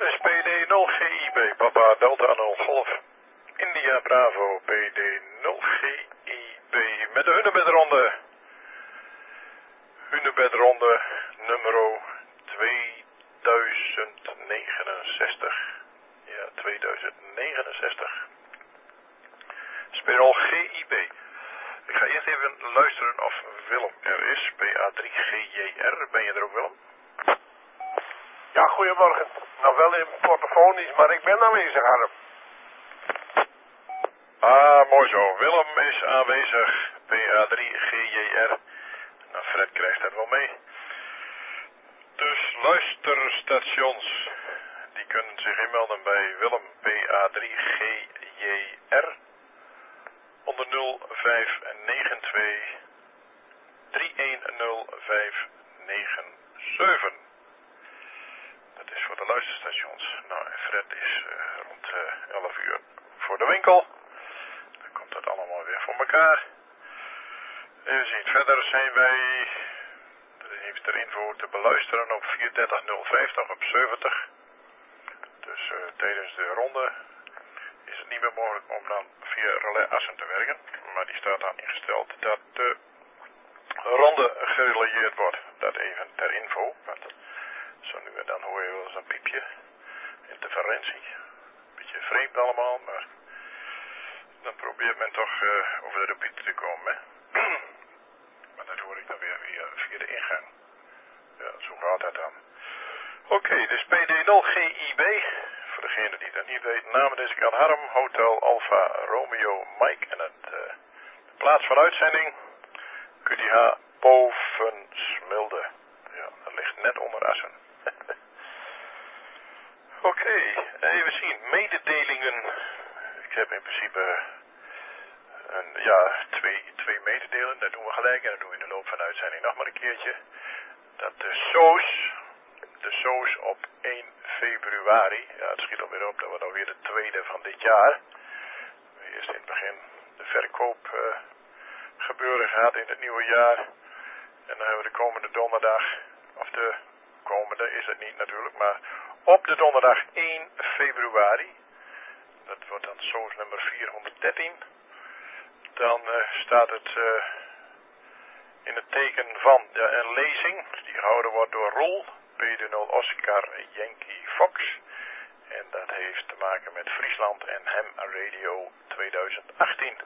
SPD 0 GIB, Papa Delta 0 Golf, India Bravo, PD 0 GIB, met de Hunebedronde nummer 2069. Ja, 2069. Spiral GIB. Ik ga eerst even luisteren of Willem er is. PA3GJR. Ben je er ook, Willem? Ja, goedemorgen. Nog wel in portofonisch, maar ik ben aanwezig, Harm. Ah, mooi zo. Willem is aanwezig. PA3GJR. Nou, Fred krijgt dat wel mee. Dus luisterstations, die kunnen zich inmelden bij Willem PA3GJR onder 0592 310597. Dat is voor de luisterstations. Nou, en Fred is rond 11 uur voor de winkel. Dan komt dat allemaal weer voor elkaar. Even zien, verder zijn wij... Even ter info te beluisteren op 43050 op 70. Dus tijdens de ronde is het niet meer mogelijk om dan via relais Assen te werken. Maar die staat dan ingesteld dat de ronde gerelieerd wordt. Dat even ter info. Want zo nu en dan hoor je wel eens een piepje. Interferentie. Beetje vreemd allemaal, maar dan probeert men toch over de repeat te komen. Hè? Maar dat hoor ik dan weer via de ingang. Ja, zo gaat dat dan. Oké, dus PD0GIB. Voor degene die dat niet weet, namen deze kant Harm, Hotel Alpha Romeo Mike. En de plaats van uitzending, QDH boven Smilde. Ja, dat ligt net onder Assen. Oké, even zien. Mededelingen. Ik heb in principe twee mededelingen. Dat doen we gelijk en dat doen we in de loop van de uitzending nog maar een keertje. Dat de SOS op 1 februari, ja het schiet alweer op, dat wordt alweer de tweede van dit jaar. Eerst in het begin de verkoop gebeuren gehad in het nieuwe jaar. En dan hebben we de komende donderdag, of de komende is het niet natuurlijk, maar op de donderdag 1 februari, dat wordt dan SOS nummer 413, dan staat het in het teken van een lezing die gehouden wordt door Roel, PD0 Oscar Yankee Fox. En dat heeft te maken met Friesland en Ham Radio 2018.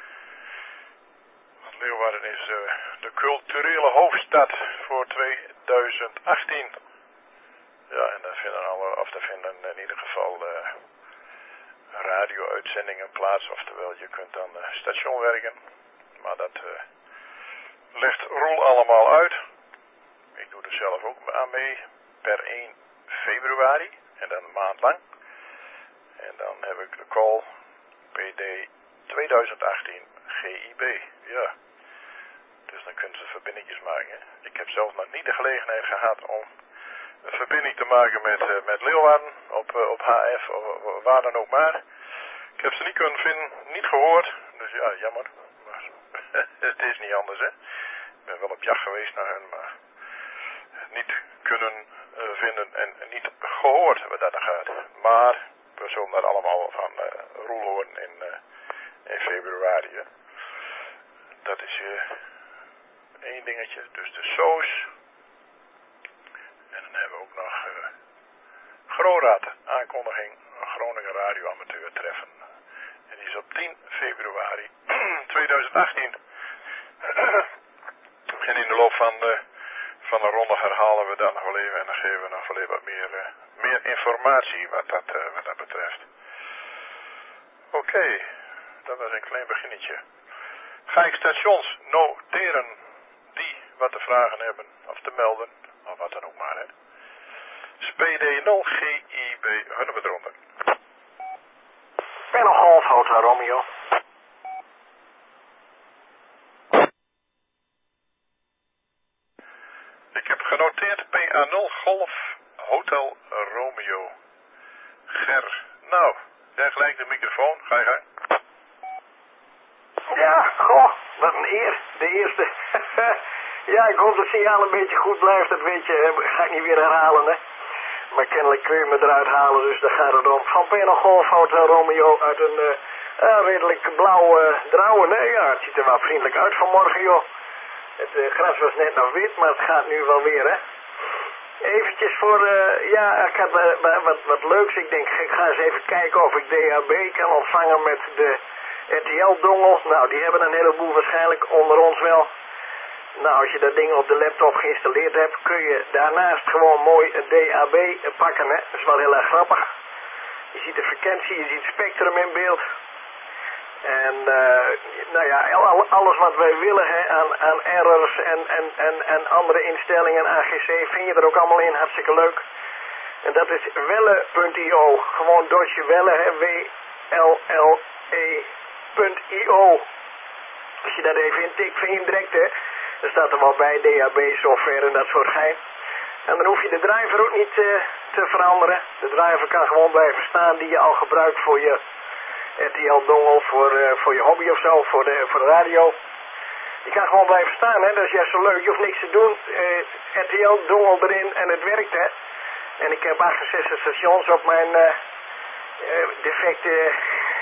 Want Leeuwarden is de culturele hoofdstad voor 2018. Ja, en daar vinden in ieder geval radio-uitzendingen plaats. Oftewel, je kunt dan station werken. Maar dat legt Roel allemaal uit. Ik doe er zelf ook aan mee. Per 1 februari. En dan een maand lang. En dan heb ik de call PD 2018 GIB. Ja. Dus dan kunnen ze verbindingjes maken. Ik heb zelf nog niet de gelegenheid gehad om een verbinding te maken met Leeuwarden. Op HF of waar dan ook maar. Ik heb ze niet kunnen vinden. Niet gehoord. Dus ja, jammer. Maar het is niet anders, hè. Ik ben wel op jacht geweest naar hen, maar niet kunnen vinden en niet gehoord wat dat er gaat. Maar we zullen dat allemaal van Roel horen in februari. Hè. Dat is één dingetje. Dus de SOS. En dan hebben we ook nog GroRaad, aankondiging Groningen radioamateur treffen. En die is op 10 februari 2018. En in de loop van de ronde herhalen we dat nog wel even en dan geven we nog wel even wat meer informatie wat dat betreft. Oké, dat was een klein beginnetje. Ga ik stations noteren die wat te vragen hebben of te melden, of wat dan ook maar, hè. SPD 0 GIB Hunebedronde. Ben nog Golf Hotel Romeo. Ik heb genoteerd PA0 Golf Hotel Romeo. Ger. Nou, jij gelijk de microfoon. Ga je gang. Ja, goh, wat een eer. De eerste. Ja, ik hoop dat het signaal een beetje goed blijft. Dat weet je, ga ik niet weer herhalen, hè. Maar kennelijk kun je me eruit halen, dus daar gaat het om. Van Penel Golf Hotel Romeo uit een redelijk blauwe drauwen. Nee, ja, het ziet er wel vriendelijk uit vanmorgen, joh. Het gras was net nog wit, maar het gaat nu wel weer, hè. Eventjes voor, ja, ik had wat leuks. Ik denk, ik ga eens even kijken of ik DHB kan ontvangen met de RTL-dongel. Nou, die hebben een heleboel waarschijnlijk onder ons wel. Nou, als je dat ding op de laptop geïnstalleerd hebt, kun je daarnaast gewoon mooi een DAB pakken, hè. Dat is wel heel erg grappig. Je ziet de frequentie, je ziet het spectrum in beeld. En, nou ja, alles wat wij willen, hè, aan errors en andere instellingen, AGC, vind je er ook allemaal in, hartstikke leuk. En dat is welle.io, gewoon Deutsche Welle, hè, WLLE.io. Als je dat even intikt, vind je hem direct, hè. Er staat er wel bij, DAB, software en dat soort gein. En dan hoef je de driver ook niet te veranderen. De driver kan gewoon blijven staan die je al gebruikt voor je RTL-dongel, voor je hobby of zo, voor de radio. Die kan gewoon blijven staan, hè. Dat is juist zo leuk. Je hoeft niks te doen. RTL-dongel erin en het werkt, hè. En ik heb 68 stations op mijn defecte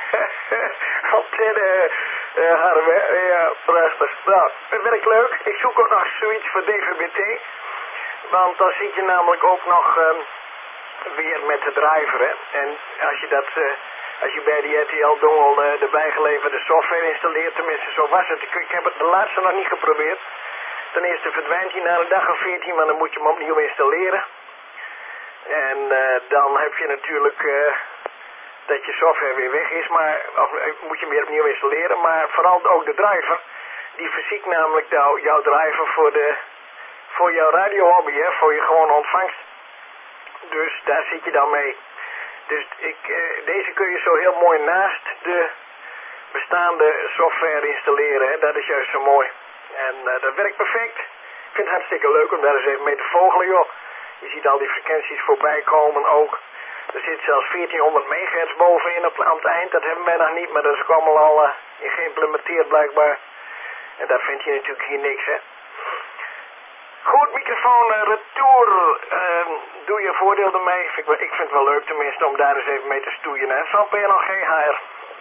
antenne hardware. Ja, prachtig. Nou, het werkt leuk. Ik zoek ook nog zoiets voor DVB-T. Want dan zit je namelijk ook nog weer met de driver, hè. En als je bij die RTL-dongel de bijgeleverde software installeert, tenminste zo was het. Ik heb het de laatste nog niet geprobeerd. Ten eerste verdwijnt hij na een dag of 14, maar dan moet je hem opnieuw installeren. En dan heb je natuurlijk dat je software weer weg is, maar of, moet je hem weer opnieuw installeren. Maar vooral ook de driver, die verziekt namelijk jouw driver voor jouw radiohobby, hè, voor je gewone ontvangst. Dus daar zit je dan mee. Dus deze kun je zo heel mooi naast de bestaande software installeren, hè. Dat is juist zo mooi. En dat werkt perfect. Ik vind het hartstikke leuk om daar eens even mee te vogelen, joh. Je ziet al die frequenties voorbij komen ook. Er zit zelfs 1400 megahertz bovenin aan het eind. Dat hebben wij nog niet, maar dat is ook allemaal al in geïmplementeerd blijkbaar. En daar vind je natuurlijk hier niks, hè. Goed, microfoon retour. Doe je voordeel ermee. Ik vind het wel leuk tenminste om daar eens even mee te stoeien, hè. Van PNL GHR.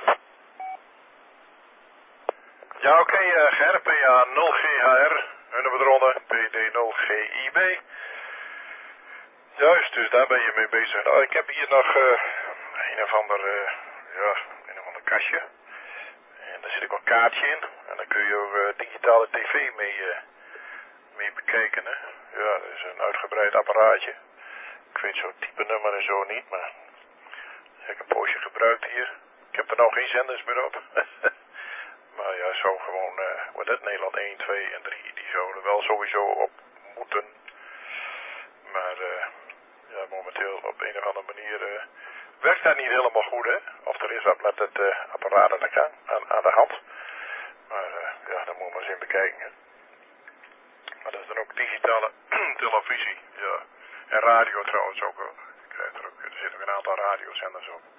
Ja, oké, Ger, PA 0 GHR, nummer PD0GIB. Juist, dus daar ben je mee bezig. Nou, ik heb hier nog een of ander kastje. En daar zit ook een kaartje in. En dan kun je ook digitale tv mee bekijken, hè. Ja, dat is een uitgebreid apparaatje. Ik weet zo'n type nummer en zo niet, maar dat heb ik een poosje gebruikt hier. Ik heb er nou geen zenders meer op. Maar ja, zo gewoon, wat het Nederland 1, 2 en 3, die zouden wel sowieso op moeten. Maar ja, momenteel op een of andere manier werkt dat niet helemaal goed, hè. Of er is wat met het apparaat aan de hand. Maar ja, daar moet je maar eens in bekijken, hè. Maar dat is dan ook digitale televisie, ja. En radio trouwens ook. Er zitten ook een aantal radiozenders op.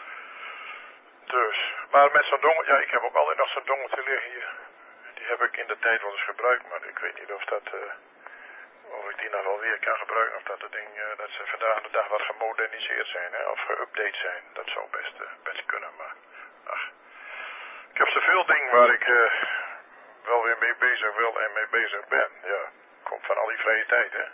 Dus, maar met zo'n dongel, ja, ik heb ook altijd nog zo'n dongeltje liggen hier. Die heb ik in de tijd wel eens gebruikt, maar ik weet niet of ik die nog wel weer kan gebruiken. Of dat het ding, dat ze vandaag de dag wat gemoderniseerd zijn, hè, of geüpdate zijn. Dat zou best kunnen, maar ach. Ik heb zoveel dingen waar ik wel weer mee bezig wil en mee bezig ben. Ja, komt van al die vrije tijd, hè.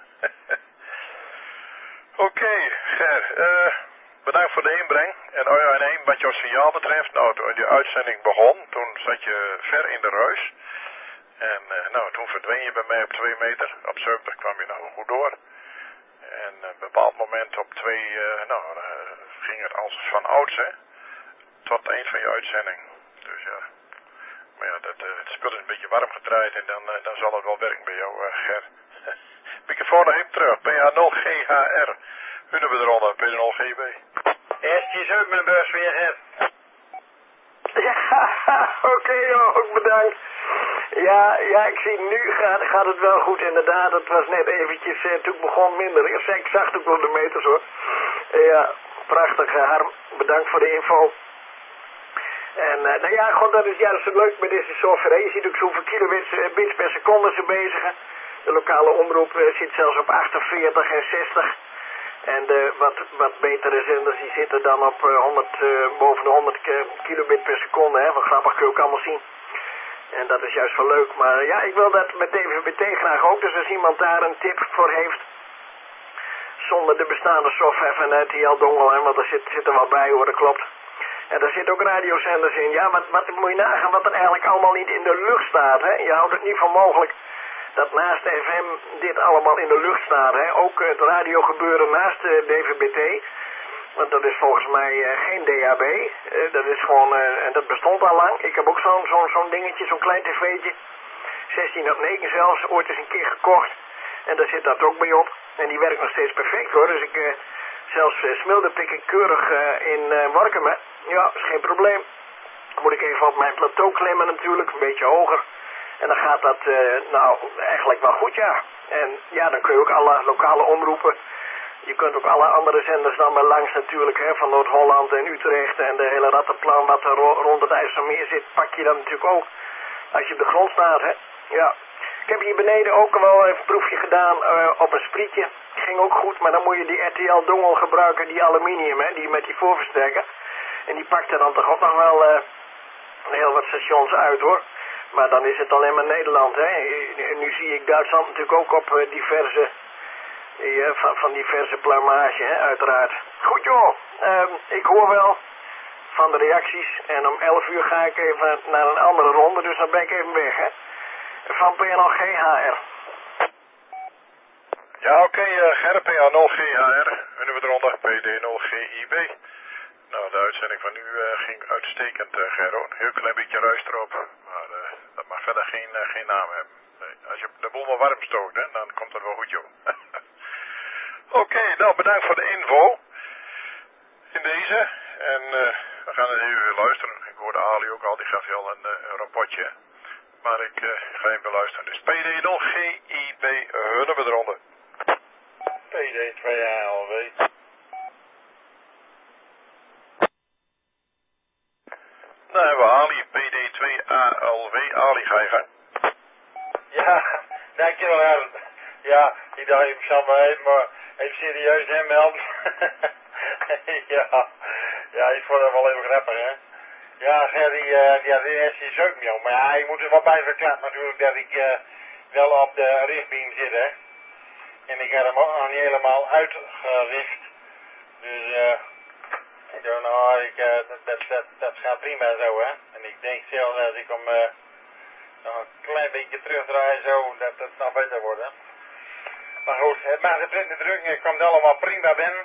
Oké, Ger, bedankt voor de inbreng. En oh ja, en één wat jouw signaal betreft, nou, toen die uitzending begon, toen zat je ver in de ruis. En nou, toen verdween je bij mij op 2 meter. Op 70 kwam je nou goed door. En op een bepaald moment op 2, ging het als van ouds, hè. Tot het eind van je uitzending. Dus ja. Maar ja, het spul is een beetje warm gedraaid en dan zal het wel werken bij jou, Ger. Microfoon nog even terug. PA0GHR. Hun hebben we eronder. P0GB. Eerstjes uit mijn beurs weer, Ger. Ja, oké, joh, ook bedankt. Ja, ik zie nu gaat het wel goed inderdaad. Het was net eventjes, toen ik begon minder. Ik zag het ook op de meters, hoor. Ja, prachtig, Harm. Bedankt voor de info. En nou ja, god, dat is juist leuk met deze software. Je ziet ook zoveel kilobits per seconde ze bezigen. De lokale omroep zit zelfs op 48 en 60. En de wat betere zenders die zitten dan op 100, boven de 100 kilobit per seconde. Hè. Wat grappig kun je ook allemaal zien. En dat is juist wel leuk. Maar ja, ik wil dat met DVB-T graag ook. Dus als iemand daar een tip voor heeft. Zonder de bestaande software van RTL-dongel. Want er zit er wel bij hoor, dat klopt. En daar zitten ook radiozenders in. Ja, wat moet je nagaan wat er eigenlijk allemaal niet in de lucht staat. Hè? Je houdt het niet voor mogelijk dat naast de FM dit allemaal in de lucht staat. Hè? Ook het radiogebeuren naast de DVB-T. Want dat is volgens mij geen DAB. Dat is gewoon, en dat bestond al lang. Ik heb ook zo'n dingetje, zo'n klein tv'tje. 16 op 9 zelfs, ooit eens een keer gekocht. En daar zit dat ook bij op. En die werkt nog steeds perfect hoor. Dus ik, zelfs smilderpik ik keurig in Workumen. Ja, is geen probleem. Dan moet ik even op mijn plateau klimmen natuurlijk, een beetje hoger. En dan gaat dat nou eigenlijk wel goed, ja. En ja, dan kun je ook alle lokale omroepen. Je kunt ook alle andere zenders dan maar langs natuurlijk, hè, van Noord-Holland en Utrecht en de hele rattenplan wat er rond het IJsselmeer zit, pak je dan natuurlijk ook. Als je op de grond staat, hè. Ja. Ik heb hier beneden ook wel even een proefje gedaan op een sprietje. Ging ook goed, maar dan moet je die RTL-dongel gebruiken, die aluminium, hè, die met die voorversterker. En die pakt er dan toch ook nog wel heel wat stations uit, hoor. Maar dan is het alleen maar Nederland, hè. Nu zie ik Duitsland natuurlijk ook op diverse, van diverse pluimage, hè, uiteraard. Goed, joh. Ik hoor wel van de reacties. En om 11 uur ga ik even naar een andere ronde, dus dan ben ik even weg, hè. Van PNL-GHR. Ja, oké, Gerrit, PA0GHR, winnen we eronder, PD0GIB. Nou, de uitzending van nu ging uitstekend, Gerro. Een heel klein beetje ruis erop, maar dat mag verder geen naam hebben. Nee, als je de boel maar warm stookt, hè, dan komt het wel goed, joh. Oké, nou, bedankt voor de info in deze. En we gaan er even luisteren. Ik hoorde Ali ook al, die gaf je al een rapportje. Maar ik ga even luisteren. Dus PD0GIB, hunnen we eronder. PD2ALW. Nou hebben we Ali, PD2ALW. Ali, ga je gang. Ja, dankjewel Ernst. Ja, ik dacht ik zal maar even serieus inmelden. ja, ik vond het wel even grappig, hè. Ja, die is ook niet, maar ja, je moet er wel bij verklappen natuurlijk dat ik wel op de richtbeam zit, hè. En ik heb hem ook nog niet helemaal uitgericht. Dus ik dacht, nou, dat gaat prima zo, hè. En ik denk zelfs als ik hem nog een klein beetje terugdraai zo, dat het nog beter wordt, hè. Maar goed, het maakt de print druk en het komt allemaal prima binnen.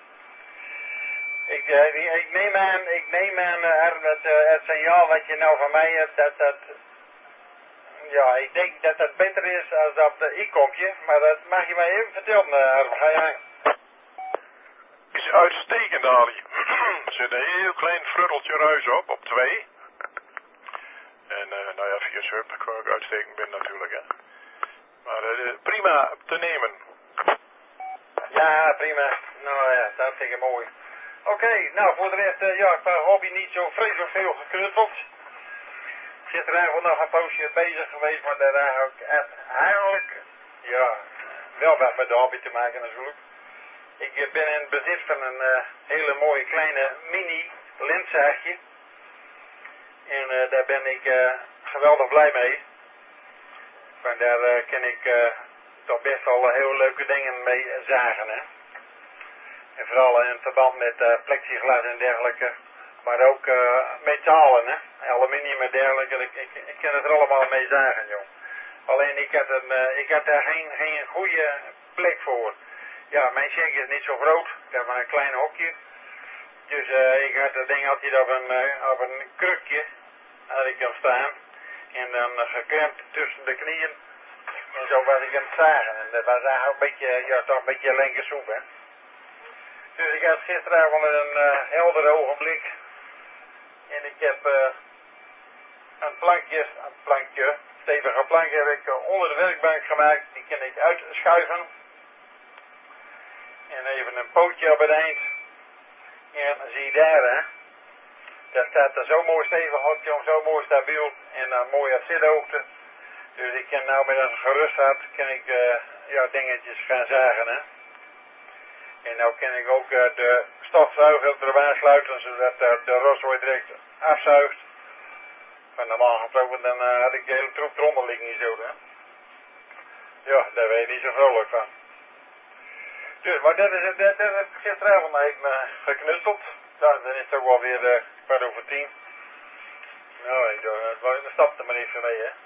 Ik neem aan het signaal wat je nou van mij hebt, ja, ik denk dat dat beter is als op de i-kompje, maar dat mag je mij even vertellen, ga je gang. Is uitstekend, Ali. Er zit een heel klein frutteltje ruis op 2. En nou ja, via sub kwam ik uitstekend binnen natuurlijk, hè. Maar prima te nemen. Ja, prima. Nou ja, dat is hartstikke mooi. Oké, nou voor de rest, ja, ik hoop je niet zo vreselijk veel geknutseld. Ik zit er eigenlijk nog een poosje bezig geweest, maar daar eigenlijk, ja, wel wat met de hobby te maken natuurlijk. Ik ben in bezit van een hele mooie kleine mini lintzaagje. En daar ben ik geweldig blij mee. Want daar kan ik toch best wel heel leuke dingen mee zagen, hè. En vooral in verband met plexiglas en dergelijke. Maar ook metalen, hè. Aluminium en dergelijke. Ik kan het er allemaal mee zagen, joh. Alleen ik had daar geen goede plek voor. Ja, mijn shank is niet zo groot. Ik heb maar een klein hokje. Dus ik had dat ding altijd op een krukje. Had ik hem staan. En dan geklemd tussen de knieën. En zo was ik aan het zagen. En dat was eigenlijk een beetje, ja, toch een beetje linkersoep, hè. Dus ik had gisteravond een helder ogenblik. En ik heb een plankje, stevige plankje heb ik onder de werkbank gemaakt. Die kan ik uitschuiven. En even een pootje op het eind. En zie je daar, hè. Daar staat er zo mooi stevig op, zo mooi stabiel. En dan mooi op zithoogte. Dus ik kan nou met een gerust hart, kan ik ja, dingetjes gaan zagen, hè. En nou kan ik ook de stofzuiger erop aansluiten, zodat de rotzooi direct afzuigt. Maar normaal gesproken dan had ik de hele troep eronder liggen niet zo. Hè? Ja, daar ben je niet zo vrolijk van. Dus, maar dat is gisteravond even geknutseld. Nou, dan is het ook wel weer 10:15. Nou, dan stapte maar even mee, hè.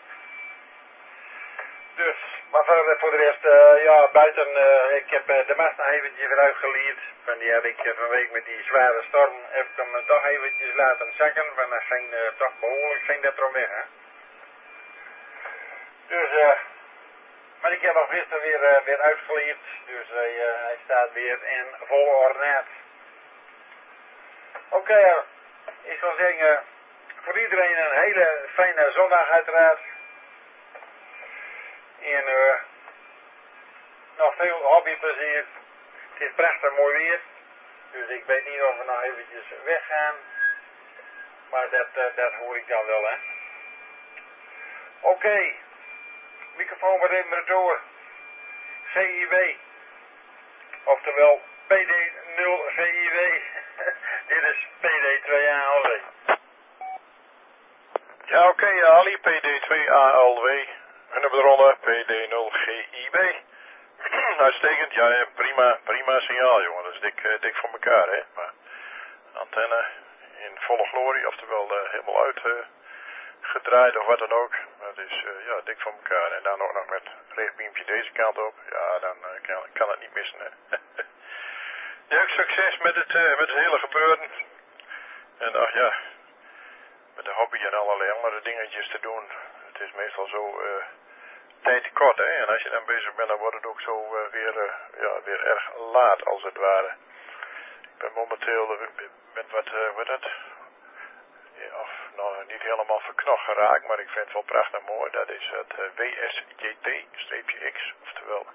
Dus, maar voor de rest, ja, buiten, ik heb de mast nog eventjes weer uitgeleerd. Van die heb ik vanwege met die zware storm, heb ik hem toch eventjes laten zakken. Want dan ging toch behoorlijk ging dat erom weg, hè. Dus, maar ik heb hem gisteren weer uitgeleerd. Dus hij staat weer in volle ornaat. Oké, ik zal zeggen, voor iedereen een hele fijne zondag uiteraard. En nog veel hobbyplezier. Het is prachtig mooi weer. Dus ik weet niet of we nog eventjes weggaan. Maar dat hoor ik dan wel, hè. Oké. Microfoon weer even door. CIW. Oftewel PD0 CIW. Dit is PD2ALW. Ja, oké, Ali, PD2ALW. En dan eronder PD0GIB. Uitstekend, ja, prima signaal, jongen. Dat is dik voor elkaar, hè. Maar antenne in volle glorie, oftewel helemaal uitgedraaid of wat dan ook. Dat is, ja, dik voor elkaar. En dan ook nog met rechtbeampje deze kant op. Ja, dan kan het niet missen, hè. Ja, ook succes met het hele gebeuren. En ach ja, met de hobby en allerlei andere dingetjes te doen. Het is meestal zo tijd tekort, hè. En als je dan bezig bent, dan wordt het ook zo weer erg laat, als het ware. Ik ben momenteel met wat dat... Ja, of nou, niet helemaal verknocht geraakt, maar ik vind het wel prachtig mooi. Dat is het WSJT-X, oftewel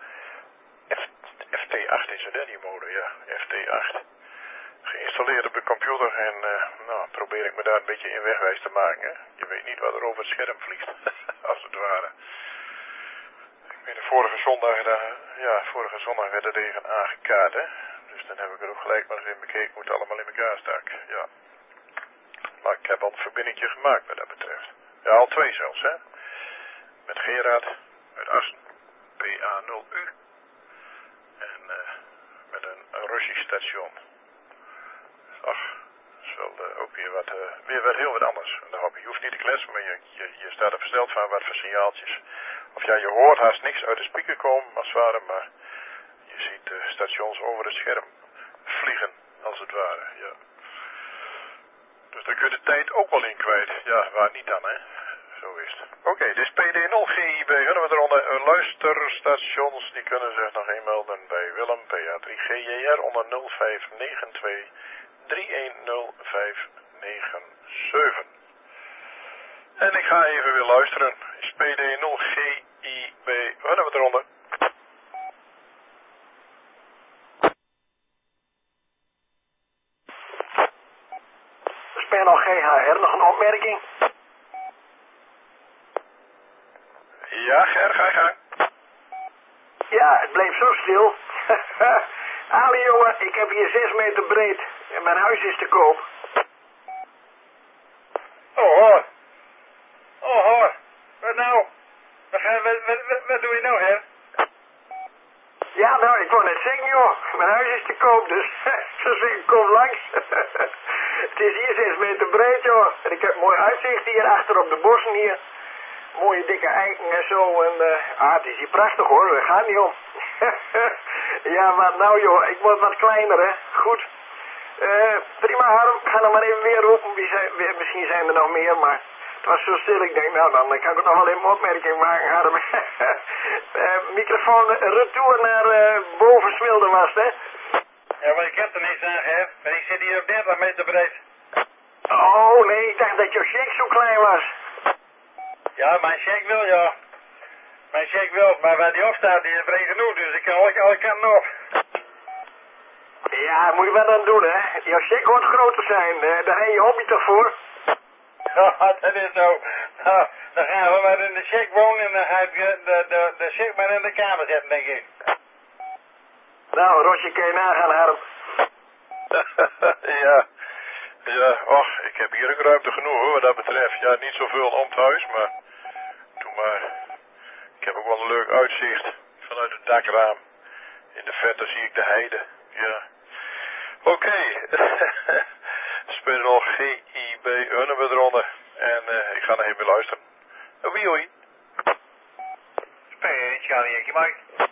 FT8 is het, hè, die mode, ja, FT8. Geïnstalleerd op de computer en nou, probeer ik me daar een beetje in wegwijs te maken. Hè. Je weet niet wat er over het scherm vliegt, als het ware. Ik weet de vorige zondag werd er tegen aangekaart, hè. Dus dan heb ik er ook gelijk maar eens in bekeken hoe het allemaal in elkaar stak, ja. Maar ik heb al een verbindingje gemaakt wat dat betreft. Ja, al 2 zelfs, hè. Met Gerard uit Assen, PA0U. En met een Russisch station. Ach, dat is wel ook weer heel wat anders. Je hoeft niet te kletsen, maar je staat er versteld van wat voor signaaltjes. Of ja, je hoort haast niks uit de speaker komen, als het ware, maar je ziet stations over het scherm vliegen, als het ware, ja. Dus daar kun je de tijd ook wel in kwijt. Ja, waar niet dan, hè. Zo is het. Oké, dit is PD0GIB. Kunnen we eronder luisterstations, die kunnen zich nog inmelden bij Willem, PA3GJR onder 0592 310597. En ik ga even weer luisteren. Is PD0GIB. Kunnen we eronder? Panel GHR, nog een opmerking? Ja, Ger, ga je gang. Ja, het bleef zo stil. Ali, jongen, ik heb hier 6 meter breed en mijn huis is te koop. Oh hoor. Oh hoor. Wat nou? Wat doe je nou, hè? Ja, nou, ik wou net zeggen, joh. Mijn huis is te koop, dus zo zeg ik, kom langs. Het is hier 6 meter breed, joh. En ik heb mooi uitzicht hier achter op de bossen hier. Mooie dikke eiken en zo. En het is hier prachtig, hoor. We gaan niet om. Ja, wat nou, joh. Ik word wat kleiner, hè. Goed. Prima, Harm. Ik ga nog maar even weer roepen. Misschien zijn er nog meer, maar... Het was zo stil, ik denk, nou dan kan ik nog wel even een opmerking maken, Harm. Microfoon retour naar boven Smilde was, hè? Ja, maar ik heb er niks aan, hè? Maar ik zit hier op 30 meter breed. Oh, nee, ik dacht dat jouw check zo klein was. Ja, mijn check wil, ja. Mijn check wil, maar waar die op staat, die is breed genoeg, dus ik kan alle kanten op. Ja, moet je wat aan doen, hè? Jouw check wordt groter zijn, daar heb je hobby toch voor? Ja, dat is zo. Nou, dan gaan we maar in de check wonen en dan ga ik de check maar in de kamer zetten, denk ik. Nou, Rosje, kan je nagaan, Harm. ja, och, ik heb hier ook ruimte genoeg hoor, wat dat betreft. Ja, niet zoveel om het huis, maar doe maar. Ik heb ook wel een leuk uitzicht vanuit het dakraam. In de verte zie ik de heide, ja. Oké, spelen nog GIB Hunne eronder en ik ga naar even luisteren. Wie hoi? P1 Charlie Yankee Mike.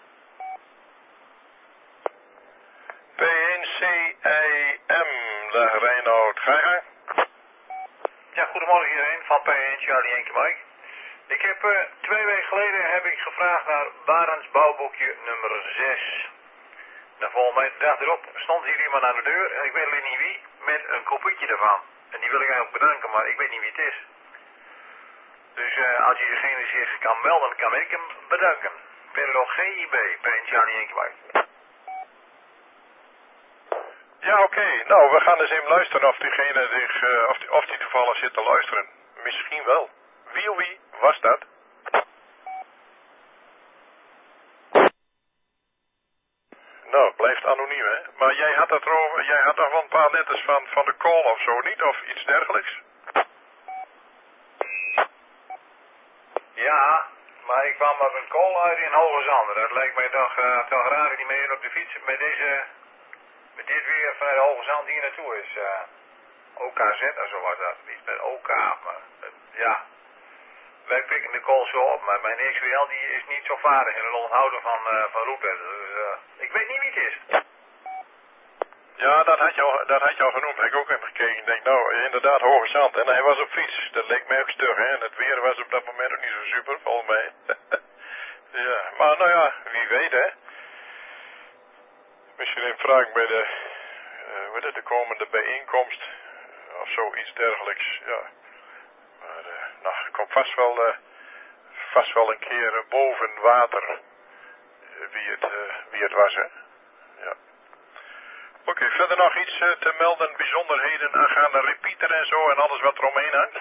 P1CIM, dag Reinoud, ga je gang? Ja, goedemorgen iedereen van P1 Charlie Yankee Mike. Ik heb 2 weken geleden heb ik gevraagd naar Barends bouwboekje nummer 6. Nou, volgens mij de dag erop stond hier iemand aan de deur en ik weet alleen niet wie, met een kopietje ervan. En die wil ik eigenlijk bedanken, maar ik weet niet wie het is. Dus als je degene zich kan melden, kan ik hem bedanken. Verder nog GIB, P1 Charlie Yankee Mike. Ja, oké. Nou, we gaan eens even luisteren of diegene zich, of die toevallig zit te luisteren. Misschien wel. Wie of wie was dat? Nou, het blijft anoniem, hè? Maar jij had dat erover, jij had nog wel een paar letters van de call of zo, niet? Of iets dergelijks? Ja, maar ik kwam op een call uit in Hoge Zanden. Dat lijkt mij toch raar niet meer op de fiets met dit weer vanuit Hoge Zand hier naartoe is. OKZ en zo was dat. Niet met OK, maar ja. Wij pikken de call zo op, maar mijn XWL die is niet zo vaardig in het onthouden van roepletters. Dus ik weet niet wie het is. Ja, dat had je al genoemd. Heb ik ook even gekeken. Ik denk, nou, inderdaad, Hoge Zand. En hij was op fiets. Dat leek mij ook stug, hè. En het weer was op dat moment ook niet zo super, volgens mij. Ja, maar nou ja, wie weet, hè. Misschien even vragen bij de komende bijeenkomst. Of zoiets dergelijks, ja. Maar, nou, ik kom vast wel een keer boven water. Wie het was, hè. Ja. Oké, verder nog iets te melden, bijzonderheden aangaande repeater en zo en alles wat eromheen hangt?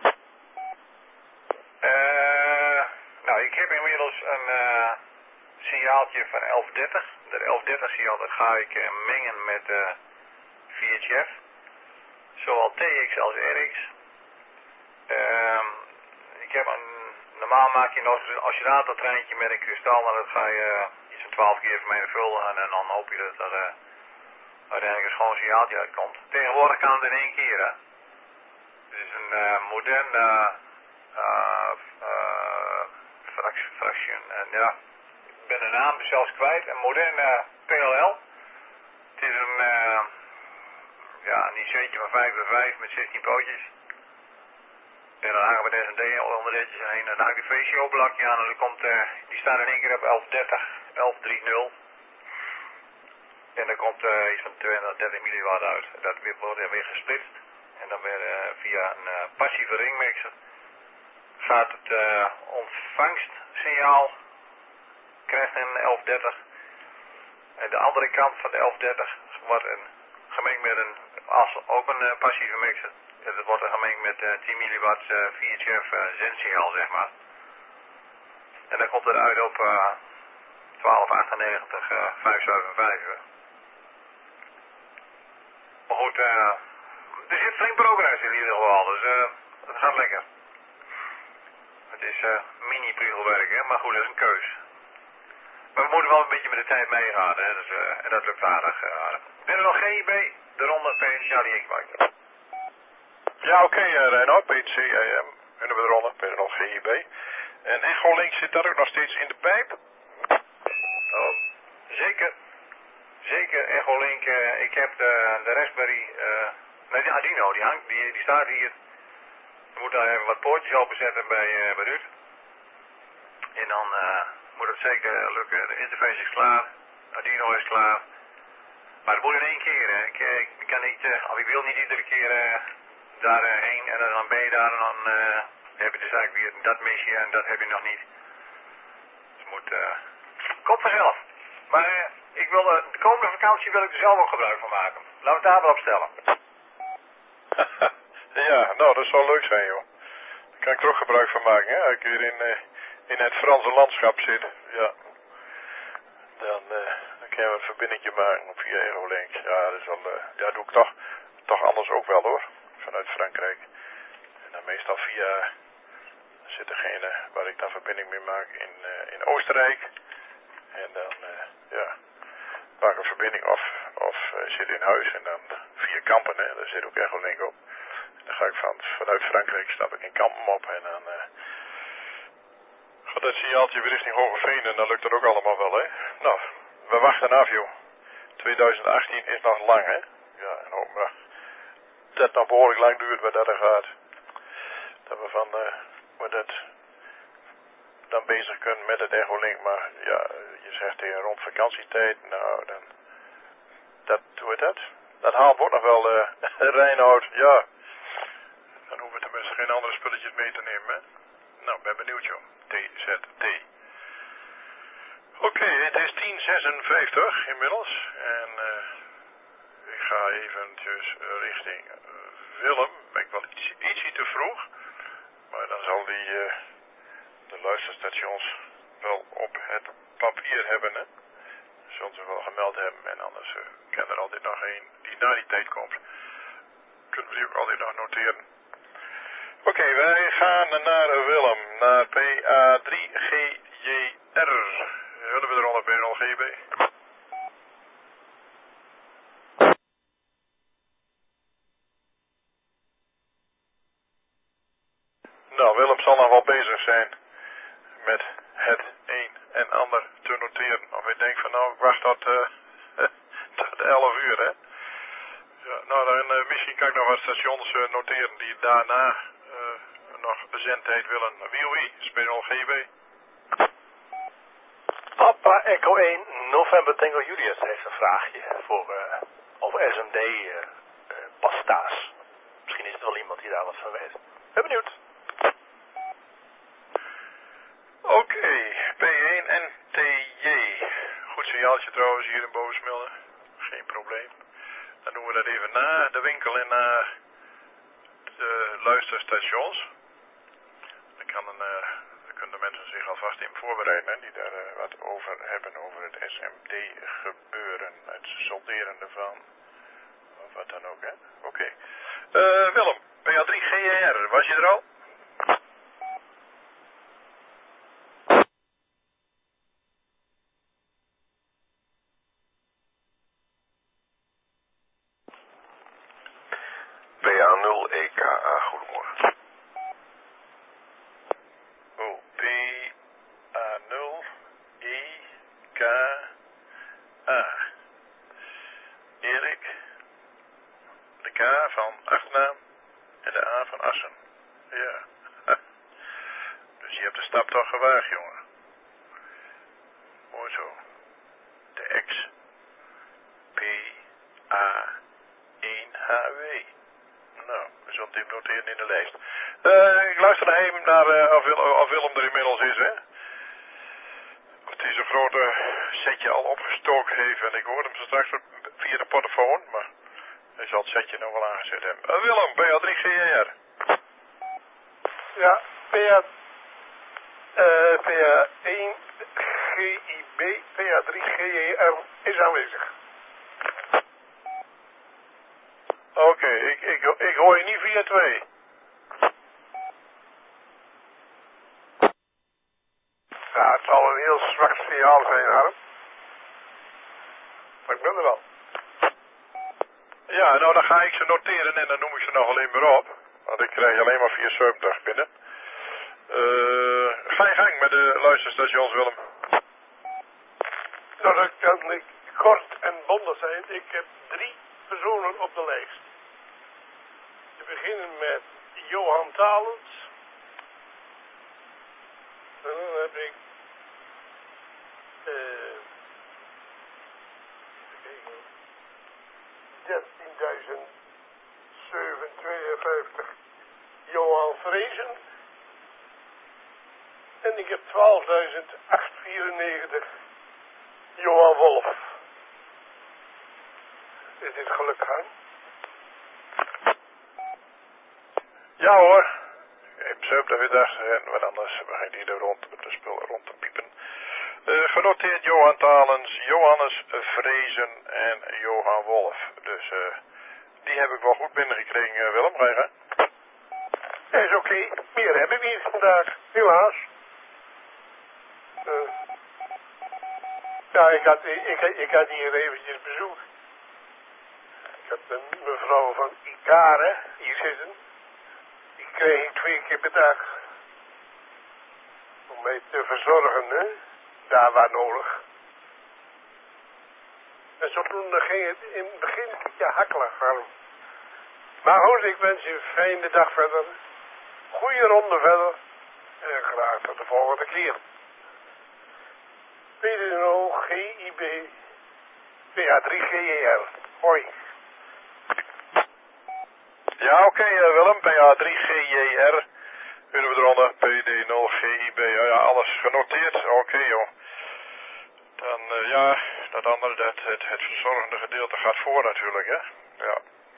Nou, ik heb inmiddels een signaaltje van 1130. Dat 1130 signaal dat ga ik mengen met VHF. Zowel TX als RX. Ik heb normaal maak je een oscillatortreintje met een kristal en dat ga je iets van 12 keer vermenigvuldigen en dan hoop je dat er uiteindelijk een schoon signaaltje uitkomt. Tegenwoordig kan het in 1 keer, hè. Het is een moderne fraction. En ja, ik ben de naam zelfs kwijt. Een moderne PLL. Het is een IC'tje van 5x5 met 16 pootjes. En dan hangen we de SMD onderdetjes heen. En dan hang ik de VCO-blokje aan en dan komt, die staan in 1 keer op 1130, 1130. En dan komt iets van 230 milliwatt uit. Dat wordt weer gesplitst. En dan weer via een passieve ringmixer gaat het ontvangstsignaal, krijgt een 1130. En de andere kant van de 1130 wordt gemengd met ook een passieve mixer. En dat wordt gemengd met 10 milliwatt VHF zendsignaal, zeg maar. En dan komt het uit op 1298 575. Maar goed, er zit flink progress in ieder geval, dus het gaat lekker. Het is mini-priegelwerk, hè, maar goed, dat is een keus. Maar we moeten wel een beetje met de tijd meegaan, hè, dus, en dat lukt aardig. Ben er nog GIB, de ronde P1 Charlie Yankee Mike. Ja, oké, Reinoud, PCIM, en de ronde, ben er nog GIB. En Echo Link zit daar ook nog steeds in de pijp? Oh, zeker. Zeker, Echo Link. Ik heb de Raspberry, nee, de Arduino, die staat hier. We moeten even wat poortjes openzetten bij Ruud. En dan moet het zeker lukken. De interface is klaar, Arduino is klaar. Maar het moet in 1 keer. Hè. Ik kan niet, ik wil niet iedere keer daarheen en dan ben je daar en dan heb je dus eigenlijk weer dat misje en dat heb je nog niet. Dus het moet, komt vanzelf. Maar ik wil de komende vakantie wil ik er zelf ook gebruik van maken. Laten we het daar wel op stellen. Ja, nou dat zou leuk zijn, joh. Daar kan ik er ook gebruik van maken, hè. Als ik weer in het Franse landschap zit, ja. Dan kan misschien een verbindingje maken via Eurolink. Ja, dat is wel, ja, doe ik toch anders ook wel hoor, vanuit Frankrijk. En dan meestal via, zit degene waar ik dan verbinding mee maak in Oostenrijk. En dan, ja, maak een verbinding of zit in huis en dan via Kampen, hè, daar zit ook Eurolink op. En dan ga ik vanuit Frankrijk, stap ik in Kampen op en dan gaat dat signaaltje weer richting Hogeveen en dan lukt dat ook allemaal wel, hè. Nou, we wachten af, joh. 2018 is nog lang, hè. Ja, en hoop maar dat het nog behoorlijk lang duurt waar dat er gaat. Dat we met het dan bezig kunnen met het Eurolink, maar ja, je zegt tegen rond vakantietijd, nou, dan, dat haalt ook nog wel, Reinoud, ja. Dan hoeven we tenminste geen andere spulletjes mee te nemen, hè. Nou, ben benieuwd, joh. TZT. Oké, het is 10:56 inmiddels en ik ga eventjes richting Willem. Ben ik wel ietsje te vroeg, maar dan zal die de luisterstations wel op het papier hebben, hè. Zullen ze wel gemeld hebben en anders kan er altijd nog een die na die tijd komt. Kunnen we die ook altijd nog noteren. Oké, wij gaan naar Willem, naar PA3GJR. Zullen we eronder P0GB? Nou, Willem zal nog wel bezig zijn met het een en ander te noteren. Of ik denk van nou, ik wacht tot 11 uur, hè. Ja, nou, dan misschien kan ik nog wat stations noteren die daarna nog bezendheid willen. Wie, P0GB? Papa Echo 1 November Tango Julius heeft een vraagje over SMD pasta's. Misschien is er wel iemand die daar wat van weet. Ben benieuwd. Oké, P1 en TJ. Goed signaaltje trouwens hier in Boosmilde. Geen probleem. Dan doen we dat even na de winkel en na de luisterstations. Dan kunnen de mensen zich alvast in voorbereiden, hè, die daar wat over hebben over het SMD gebeuren. Het solderen ervan. Of wat dan ook, hè. Oké. Willem, PA3GR, was je er al? PA0 EKA, goedemorgen. Oh, PA0 EKA. Erik. De K van achternaam en de A van Assen. Ja. Dus je hebt de stap toch gewaagd, jongen. Mooi zo. De X. PA1HW. Nou, we zullen het even noteren in de lijst. Ik luister naar hem naar of Willem er inmiddels is, hè. Of hij zo'n grote setje al opgestoken heeft. En ik hoorde hem zo straks via de portofoon, maar hij zal het setje nog wel aangezet hebben. Willem, PA3GR. Ja, PA1 GIB, PA3GJR is aanwezig. Oké, ik hoor je niet via 2. Ja, het zal een heel zwak signaal zijn, Harm. Maar ik ben er wel. Ja, nou dan ga ik ze noteren en dan noem ik ze nog alleen maar op. Want ik krijg alleen maar 74 binnen. Ga je gang met de luisterstations, Willem. Nou, dat kan ik kort en bondig zijn. Ik heb 3 personen op de lijst. We beginnen met Johan Talens. En dan heb ik 13.752 Johan Vrezen. En ik heb 12.894 Johan Wolf. Is dit gelukkig, hè? Ja hoor. Ik heb zo op de middag en wat anders begint hier de spullen rond te piepen. Genoteerd Johan Talens, Johannes Vrezen en Johan Wolf. Dus die heb ik wel goed binnengekregen, Willem. Ga je gang. Is oké. Meer heb ik niet vandaag, helaas. Ja, ik had hier eventjes bezoek. Ik had een mevrouw van Ikare hier zitten. Die kreeg ik 2 keer per dag. Om mij te verzorgen, hè. Daar waar nodig. En zo toen ging het in het begin een beetje hakkelig gaan. Maar goed, ik wens je een fijne dag verder. Goeie ronde verder. En graag tot de volgende keer. PDNO GIB PA3GER. Hoi. Ja, oké, Willem. PA3GJR. Kunnen we eronder. PD0GIB. Ja, alles genoteerd. Oké, joh. Dan, ja, dat andere, het verzorgende gedeelte gaat voor natuurlijk, hè. Ja.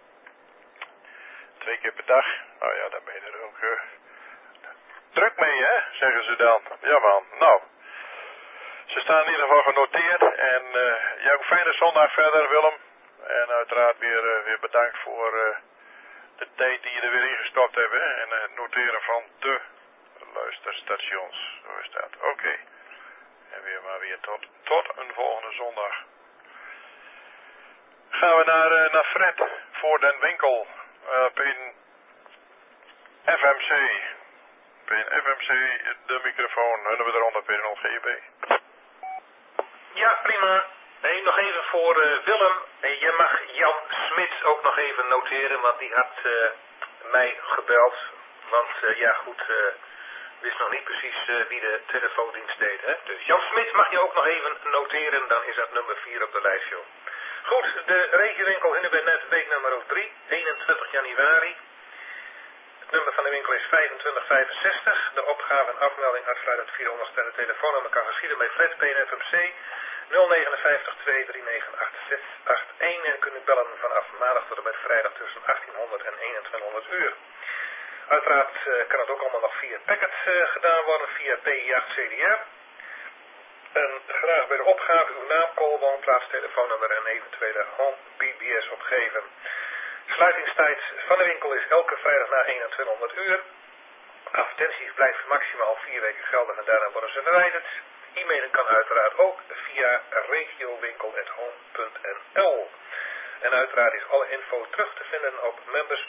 2 keer per dag. Nou ja, dan ben je er ook druk mee, hè, zeggen ze dan. Ja, man. Nou. Ze staan in ieder geval genoteerd. En jij ook fijne zondag verder, Willem. En uiteraard weer bedankt voor de tijd die je er weer ingestopt hebt, hè. En het noteren van de luisterstations. Zo is dat. Oké. En weer tot een volgende zondag. Gaan we naar Fred voor den winkel. Bij FMC. Bij FMC de microfoon. Hunnen we eronder bij een GIB. Ja, prima. Nee, nog even voor Willem. Je mag Jan Smit ook nog even noteren, want die had mij gebeld. Want ja goed, wist nog niet precies wie de telefoondienst deed. Hè? Dus Jan Smit mag je ook nog even noteren, dan is dat nummer 4 op de lijst, joh. Goed, de regiewinkel hebben we net week nummer 3, 21 januari. Het nummer van de winkel is 2565. De opgave en afmelding uitsluitend 400 en de telefoonnummer kan geschieden bij Fred PNFMC 059 239 8681 en kunt bellen vanaf maandag tot en met vrijdag tussen 1800 en 2100 uur. Uiteraard kan het ook allemaal nog via packet gedaan worden, via P8CDR. En graag bij de opgave uw naam, woonplaats, telefoonnummer en eventuele home BBS opgeven. Sluitingstijd van de winkel is elke vrijdag na 2100 uur. Advertenties blijven maximaal 4 weken geldig en daarna worden ze verwijderd. E-mailen kan uiteraard ook via regiowinkel@home.nl. En uiteraard is alle info terug te vinden op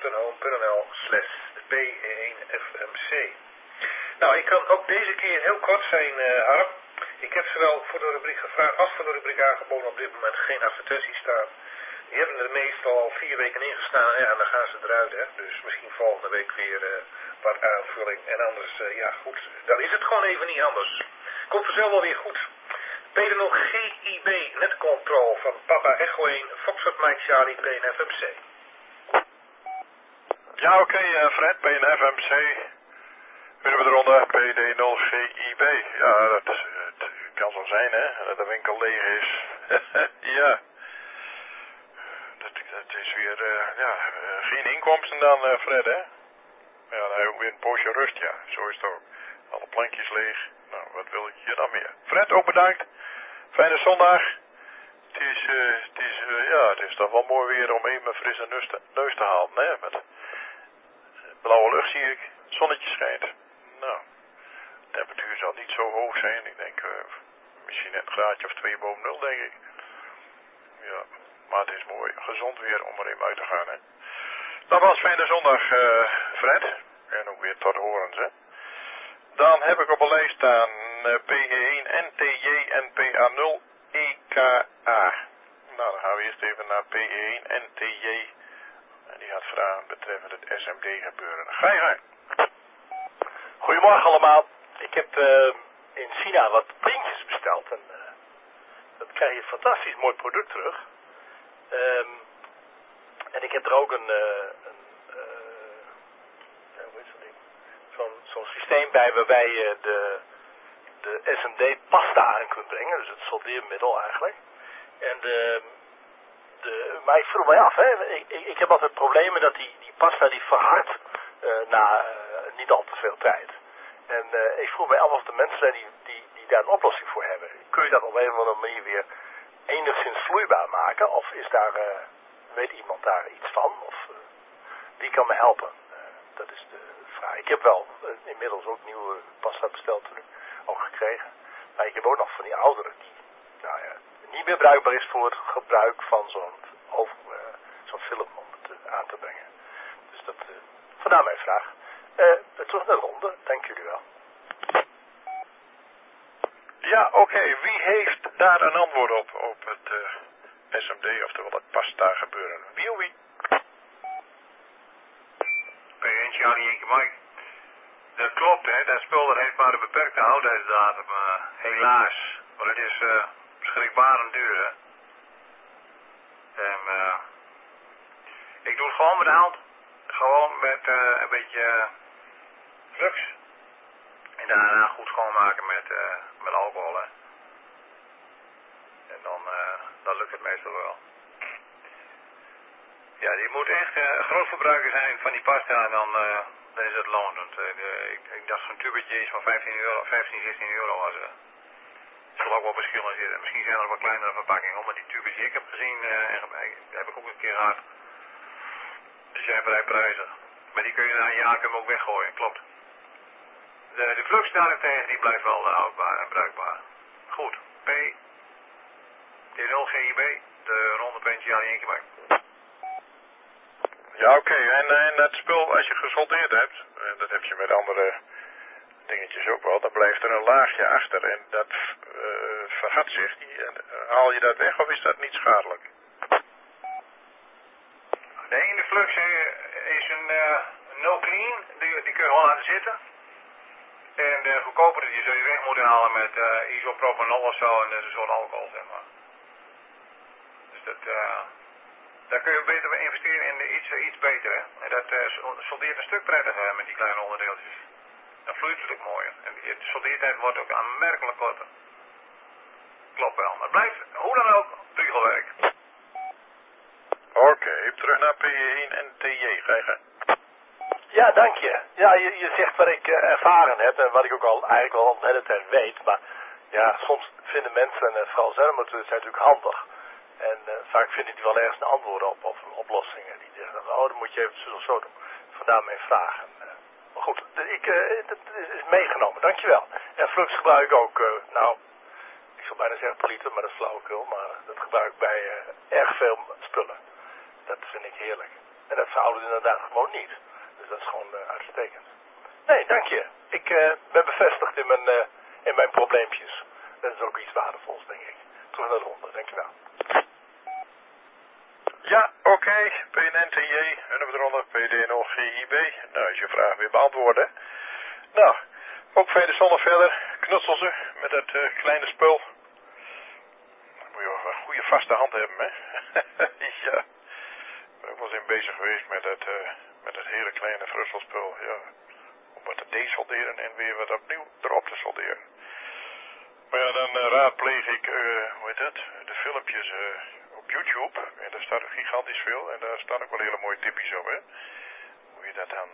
members.home.nl/P1FMC. Nou, ik kan ook deze keer heel kort zijn, Harm. Ik heb zowel voor de rubriek gevraagd als voor de rubriek aangeboden op dit moment geen advertenties staan. Die hebben er meestal al 4 weken ingestaan, ja, en dan gaan ze eruit, hè. Dus misschien volgende week weer wat aanvulling. En anders, ja goed, dan is het gewoon even niet anders. Komt vanzelf wel weer goed. PDNO GIB netcontrol van Papa Echo 1, Foxtrot Mike Charlie, PNFMC. Ja, oké, Fred, PNFMC. Kunnen we eronder PD0GIB. Ja, dat kan zo zijn, hè, dat de winkel leeg is. Ja. Dat is weer, geen inkomsten dan, Fred, hè. Ja, dan heb je ook weer een poosje rust, ja. Zo is het ook. Alle plankjes leeg. Nou, wat wil ik hier dan meer? Fred, ook bedankt. Fijne zondag. Het is toch wel mooi weer om even frisse neus te halen, hè. Met blauwe lucht zie ik. Het zonnetje schijnt. Nou, de temperatuur zal niet zo hoog zijn. Ik denk misschien net een graadje of 2 boven 0, denk ik. Ja, maar het is mooi. Gezond weer om er even uit te gaan, hè. Dat was fijne zondag, Fred. En ook weer tot horens, hè. Dan heb ik op een lijst staan PG1 NTJ en PA0 EKA. Nou, dan gaan we eerst even naar PG1 NTJ. En die gaat vragen betreffend het SMD gebeuren. Ga je gang. Goedemorgen allemaal. Ik heb in China wat printjes besteld. En dan krijg je een fantastisch mooi product terug. En ik heb er ook zo'n systeem bij waarbij je de SMD pasta aan kunt brengen. Dus het soldeermiddel eigenlijk. En maar ik vroeg mij af, hè. Ik heb altijd problemen dat die pasta die verhardt na niet al te veel tijd. En ik vroeg mij af of de mensen zijn die daar een oplossing voor hebben. kun je dat op een of andere manier weer enigszins vloeibaar maken? Of is daar, weet iemand daar iets van? Of wie kan me helpen? Dat is de vraag. Ik heb wel inmiddels ook nieuwe pasta besteld nu, ook gekregen. Maar ik heb ook nog van die oudere die niet meer bruikbaar is voor het gebruik van zo'n film om het aan te brengen. Dus dat, vandaar mijn vraag. Terug naar de ronde, dank jullie wel. Ja, oké. Wie heeft daar een antwoord op het SMD, oftewel het pasta gebeuren? Wie? P1 Charlie Inke Mike. Dat klopt, hè. Dat spul dat heeft maar een beperkte houdbaarheidsdatum, helaas. Want het is schrikbarend duur, hè. En ik doe het gewoon met de hand. Gewoon met een beetje flux. En daarna goed schoonmaken met alcohol, hè. En dan lukt het meestal wel. Ja, je moet echt een groot verbruiker zijn van die pasta en dan is het lonend. Ik dacht zo'n tubetje is van 15 euro, 15, 16 euro was het. Er zullen ook wel verschillen zitten. Misschien zijn er wat kleinere verpakkingen, maar die tubes die ik heb gezien, heb ik ook een keer gehad. Die zijn vrij prijzig. Maar die kun je na een jaar ook weggooien, klopt. De flux daarentegen die blijft wel houdbaar en bruikbaar. Goed, P. D0 GIB, de ronde pentje aan Inke Mike. Ja, oké. En dat spul, als je gesoldeerd hebt, dat heb je met andere dingetjes ook wel, dan blijft er een laagje achter en dat vergat zich. Haal je dat weg of is dat niet schadelijk? De ene flux is een no clean, die kun je gewoon laten zitten. En de goedkopere die zul je weg moeten halen met isopropanol of zo en dat is een soort alcohol, zeg maar. Dus daar kun je beter investeren in iets beter, hè. En dat soldeert een stuk prettiger met die kleine onderdeeltjes. Dan vloeit het ook mooier. En de soldeertijd wordt ook aanmerkelijk korter. Klopt wel, maar het blijft hoe dan ook priegelwerk. Oké, terug naar P1 en TJ. Ga je gaan. Ja, dank je. Ja, je zegt wat ik ervaren heb en wat ik ook al eigenlijk al de hele tijd weet. Maar ja, soms vinden mensen, en vooral zelfmotoren, zijn natuurlijk handig. En vaak vinden die wel ergens een antwoord op of een oplossing. En die zeggen, dat moet je even zo of zo doen. Vandaar mijn vraag. Maar goed, dat is meegenomen. Dankjewel. En flux gebruik ik ook, ik zou bijna zeggen politer, maar dat is flauwekul. Maar dat gebruik ik bij erg veel spullen. Dat vind ik heerlijk. En dat veroudert inderdaad gewoon niet. Dus dat is gewoon uitstekend. Nee, dank je. Ik ben bevestigd in mijn probleempjes. Dat is ook iets waardevols, denk ik. Terug naar de ronde, dankjewel. Ja, oké. P1 TJ, en dan eronder PD0 GIB. Nou, is je vraag weer beantwoorden. Nou, ook verder zonder verder. Knutsel ze met dat kleine spul. Dan moet je wel een goede vaste hand hebben, hè. Ja. Ik was in bezig geweest met het hele kleine frutselspul, ja. Om wat te desolderen en weer wat opnieuw erop te solderen. Maar ja, dan raadpleeg ik, de filmpjes op YouTube. En daar staat er gigantisch veel en daar staan ook wel hele mooie tipjes op, hè. Hoe je dat dan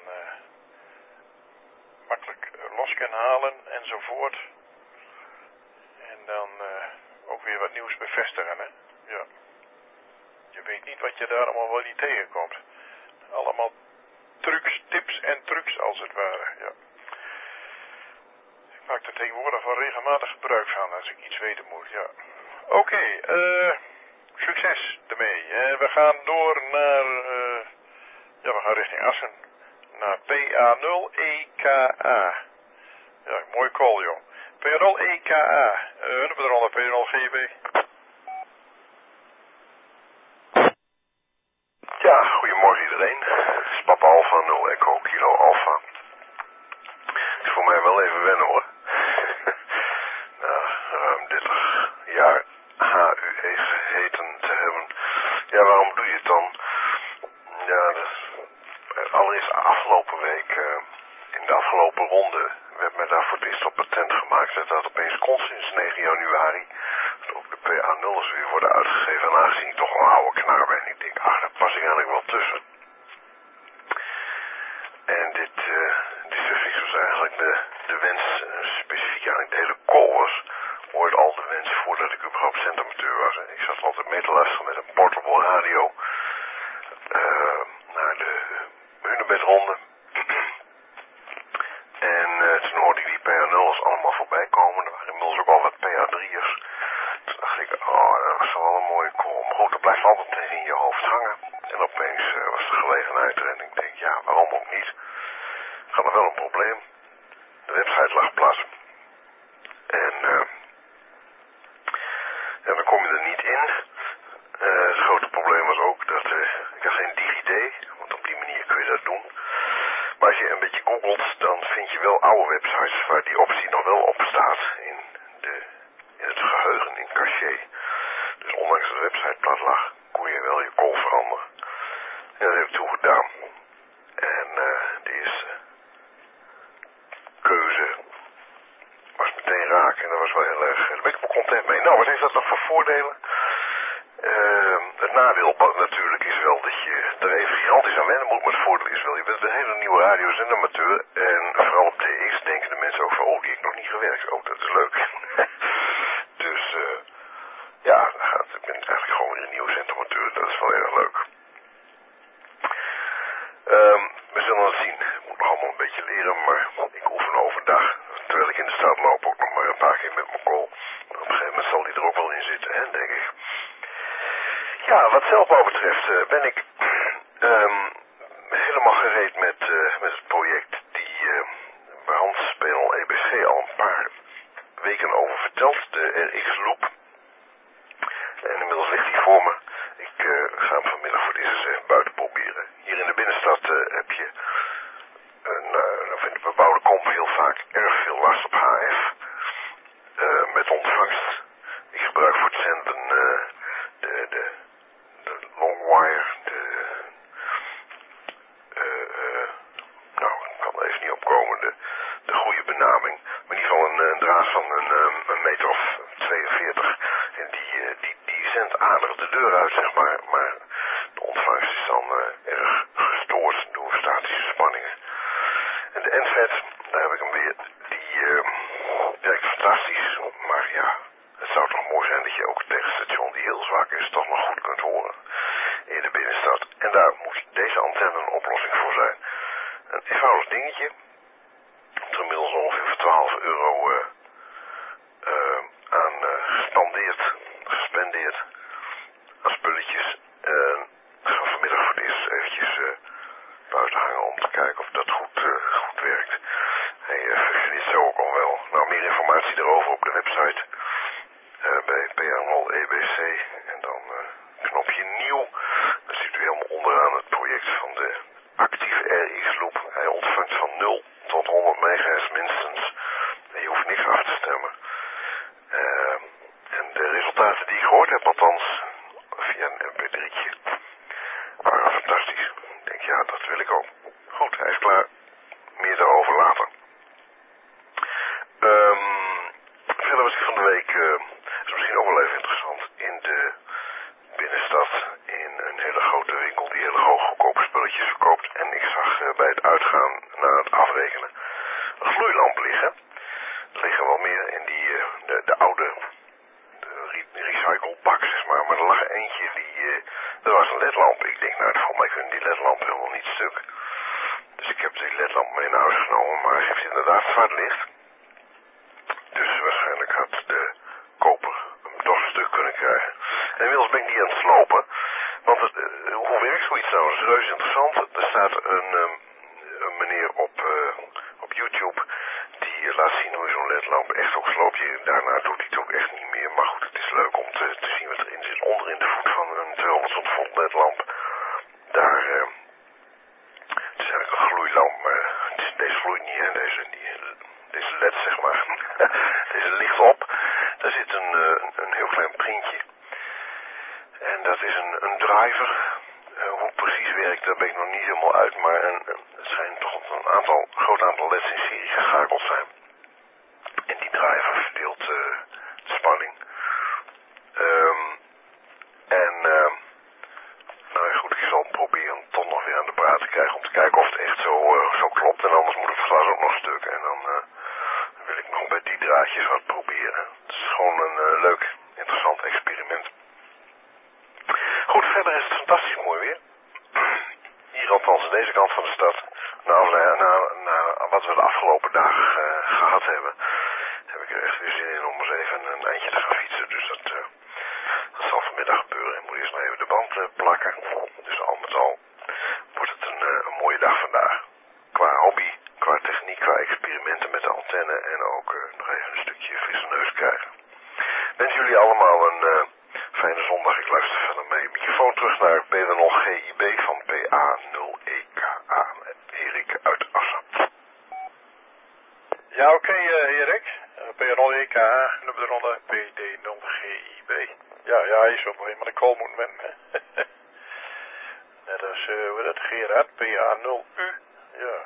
makkelijk los kan halen enzovoort. En dan ook weer wat nieuws bevestigen, hè. Ja. Je weet niet wat je daar allemaal wel niet tegenkomt. Allemaal trucs, tips en trucs als het ware, ja. Ik maak er tegenwoordig wel regelmatig gebruik van als ik iets weten moet, ja. Oké, succes ermee. We gaan door naar, we gaan richting Assen. Naar PA0EKA. Ja, mooi call, joh. PA0EKA. We hebben eronder P0GB. Ja, goedemorgen iedereen. Het is Papa Alpha 0 Echo Kilo Alpha. Het is voor mij wel even wennen hoor. Na ruim 30 jaar HUE geheten te hebben. Ja, waarom doe je het dan? Ja, allereerst afgelopen week, in de afgelopen ronde, werd mij daar voor het eerst op patent gemaakt. Dat dat opeens kon sinds 9 januari. Dat ook de PA0's weer worden uitgegeven. En aangezien ik toch wel een oude knar ben, ik denk, daar pas ik eigenlijk wel tussen. En dit suffix was eigenlijk de wens, specifiek eigenlijk de hele call was, ooit al de mensen voordat ik überhaupt zendamateur was. Ik zat altijd mee te luisteren met een portable radio naar de Hunebedronde. En toen hoorde ik die PA0's allemaal voorbij komen. Er waren inmiddels ook al wat PA3'ers. Toen dacht ik, dat is wel een mooie call. Maar goed, dat blijft altijd in je hoofd hangen. En opeens was de gelegenheid er en ik denk, ja, waarom ook niet? Ik had nog wel een probleem. De website lag plat. En dan kom je er niet in. Het grote probleem was ook dat ik had geen DigiD, want op die manier kun je dat doen. Maar als je een beetje googelt, dan vind je wel oude websites waar die optie nog wel op staat in het geheugen, in caché. Dus ondanks dat de website plat lag, kon je wel je call veranderen. En dat heb ik toen gedaan. En de eerste keuze was meteen raak en dat was wel heel erg, daar ben ik wel content mee. Nou, wat heeft dat nog voor voordelen? Het nadeel natuurlijk is wel dat je er even gigantisch aan wennen moet, maar het voordeel is wel, je bent een hele nieuwe radiozendamateur en vooral op DX denken de mensen ook van, oh, die heb ik nog niet gewerkt. Oh, dat is leuk. Dus ja, ik ben eigenlijk gewoon weer een nieuwe zendamateur, dat is wel erg leuk. We zullen het zien. Ik moet nog allemaal een beetje leren, maar ik oefen overdag. Terwijl ik in de stad loop ook nog maar een paar keer met mijn call. Op een gegeven moment zal die er ook wel in zitten, hè, denk ik. Ja, wat zelfbouw betreft ben ik helemaal gereed met het project waar Hans Penel EBC al een paar weken over vertelt. De RX Loop. En inmiddels ligt hij voor me. Ik ga hem vanmiddag voor het eerst eens even buiten proberen. Hier in de binnenstad heb je in de bebouwde kom heel vaak erg veel last op HF. Met ontvangst. Ik gebruik voor het zenden de long wire, nou, ik kan er even niet opkomen, de goede benaming. Maar in ieder geval een draad van een meter of 42. En die zendt aardig de deur uit, zeg maar. Maar de ontvangst is dan erg gestoord door statische spanningen. En de NVET, daar heb ik hem weer, die werkt fantastisch. Maar ja, het zou toch mooi zijn dat je ook het tegenstation die heel zwak is toch nog goed kunt horen in de binnenstad. En daar moet deze antenne een oplossing voor zijn. Een eenvoudig dingetje. Er inmiddels ongeveer voor €12 aan gespendeerd aan spulletjes. Ik ga vanmiddag voor het eerst eventjes buiten hangen om te kijken of dat goed werkt. Hij functioneert zo ook al wel. Nou, meer informatie erover op de website bij PA0 EBC. En dan knopje nieuw. Dan ziet u helemaal onderaan het project van de actieve RX Loop. Hij ontvangt van 0 tot 100 MHz minstens. En je hoeft niks af te stemmen. En de resultaten die ik gehoord heb, althans via een mp3'tje, waren fantastisch. Ik denk, ja, dat wil ik ook. Goed, hij is klaar. Meer daarover later. Verder was ik van de week, is misschien ook wel even interessant, in de binnenstad in een hele grote winkel die hele goedkope spulletjes verkoopt. En ik zag bij het uitgaan naar het afrekenen een gloeilamp liggen. Er liggen wel meer in de oude recyclebak, zeg maar. Maar er lag eentje dat was een ledlamp. Ik denk, nou, volgens mij kunnen die ledlamp helemaal niet stuk. Dus ik heb die ledlamp mee naar huis genomen, maar hij heeft inderdaad zwart licht. Dus waarschijnlijk had de koper hem toch een stuk kunnen krijgen. En inmiddels ben ik die aan het slopen. Want hoe werkt zoiets nou? Dat is reuze interessant. Er staat een meneer op YouTube die laat zien hoe je zo'n ledlamp echt ook sloopt. Daarna doet hij het ook echt niet meer. Maar goed, het is leuk om te zien wat erin zit. Onder in de voet van een 200 volt ledlamp. Daar, het is eigenlijk een gloeilamp, maar deze gloeit niet, hè. Deze led, zeg maar. Deze licht op. Daar zit een heel klein printje. En dat is een driver. Hoe het precies werkt, daar ben ik nog niet helemaal uit. Maar het schijnt toch een groot aantal leds in serie geschakeld zijn. En die driver verdeelt de spanning. Nou ja, goed, ik zal proberen toch nog weer aan de praat te krijgen om te kijken of het echt zo klopt. En anders moet het glas ook nog stuk. En dan wil ik nog bij die draadjes wat proberen. Het is gewoon een leuk, interessant experiment. Goed, verder is het fantastisch mooi weer. Hier althans aan deze kant van de stad. Na wat we de afgelopen dagen gehad hebben, heb ik er echt weer zin in om eens even een eindje te gaan fietsen. Dus dat zal vanmiddag gebeuren. Ik moet eerst nog even de band plakken. Dus al met al wordt het een mooie dag vandaag. Qua hobby, qua techniek, qua experimenten met de antenne en ook nog even een stukje frisse neus krijgen. Wens jullie allemaal een fijne zondag. Ik luister verder mee. Microfoon terug naar P0GIB van PA0EKA. Erik uit Assen. Ja, oké, Erik. P0EKA, nummer eronder PD0GIB. Ja, je zult nog eenmaal de call moeten wennen. Net als, Gerard, PA0U. Ja.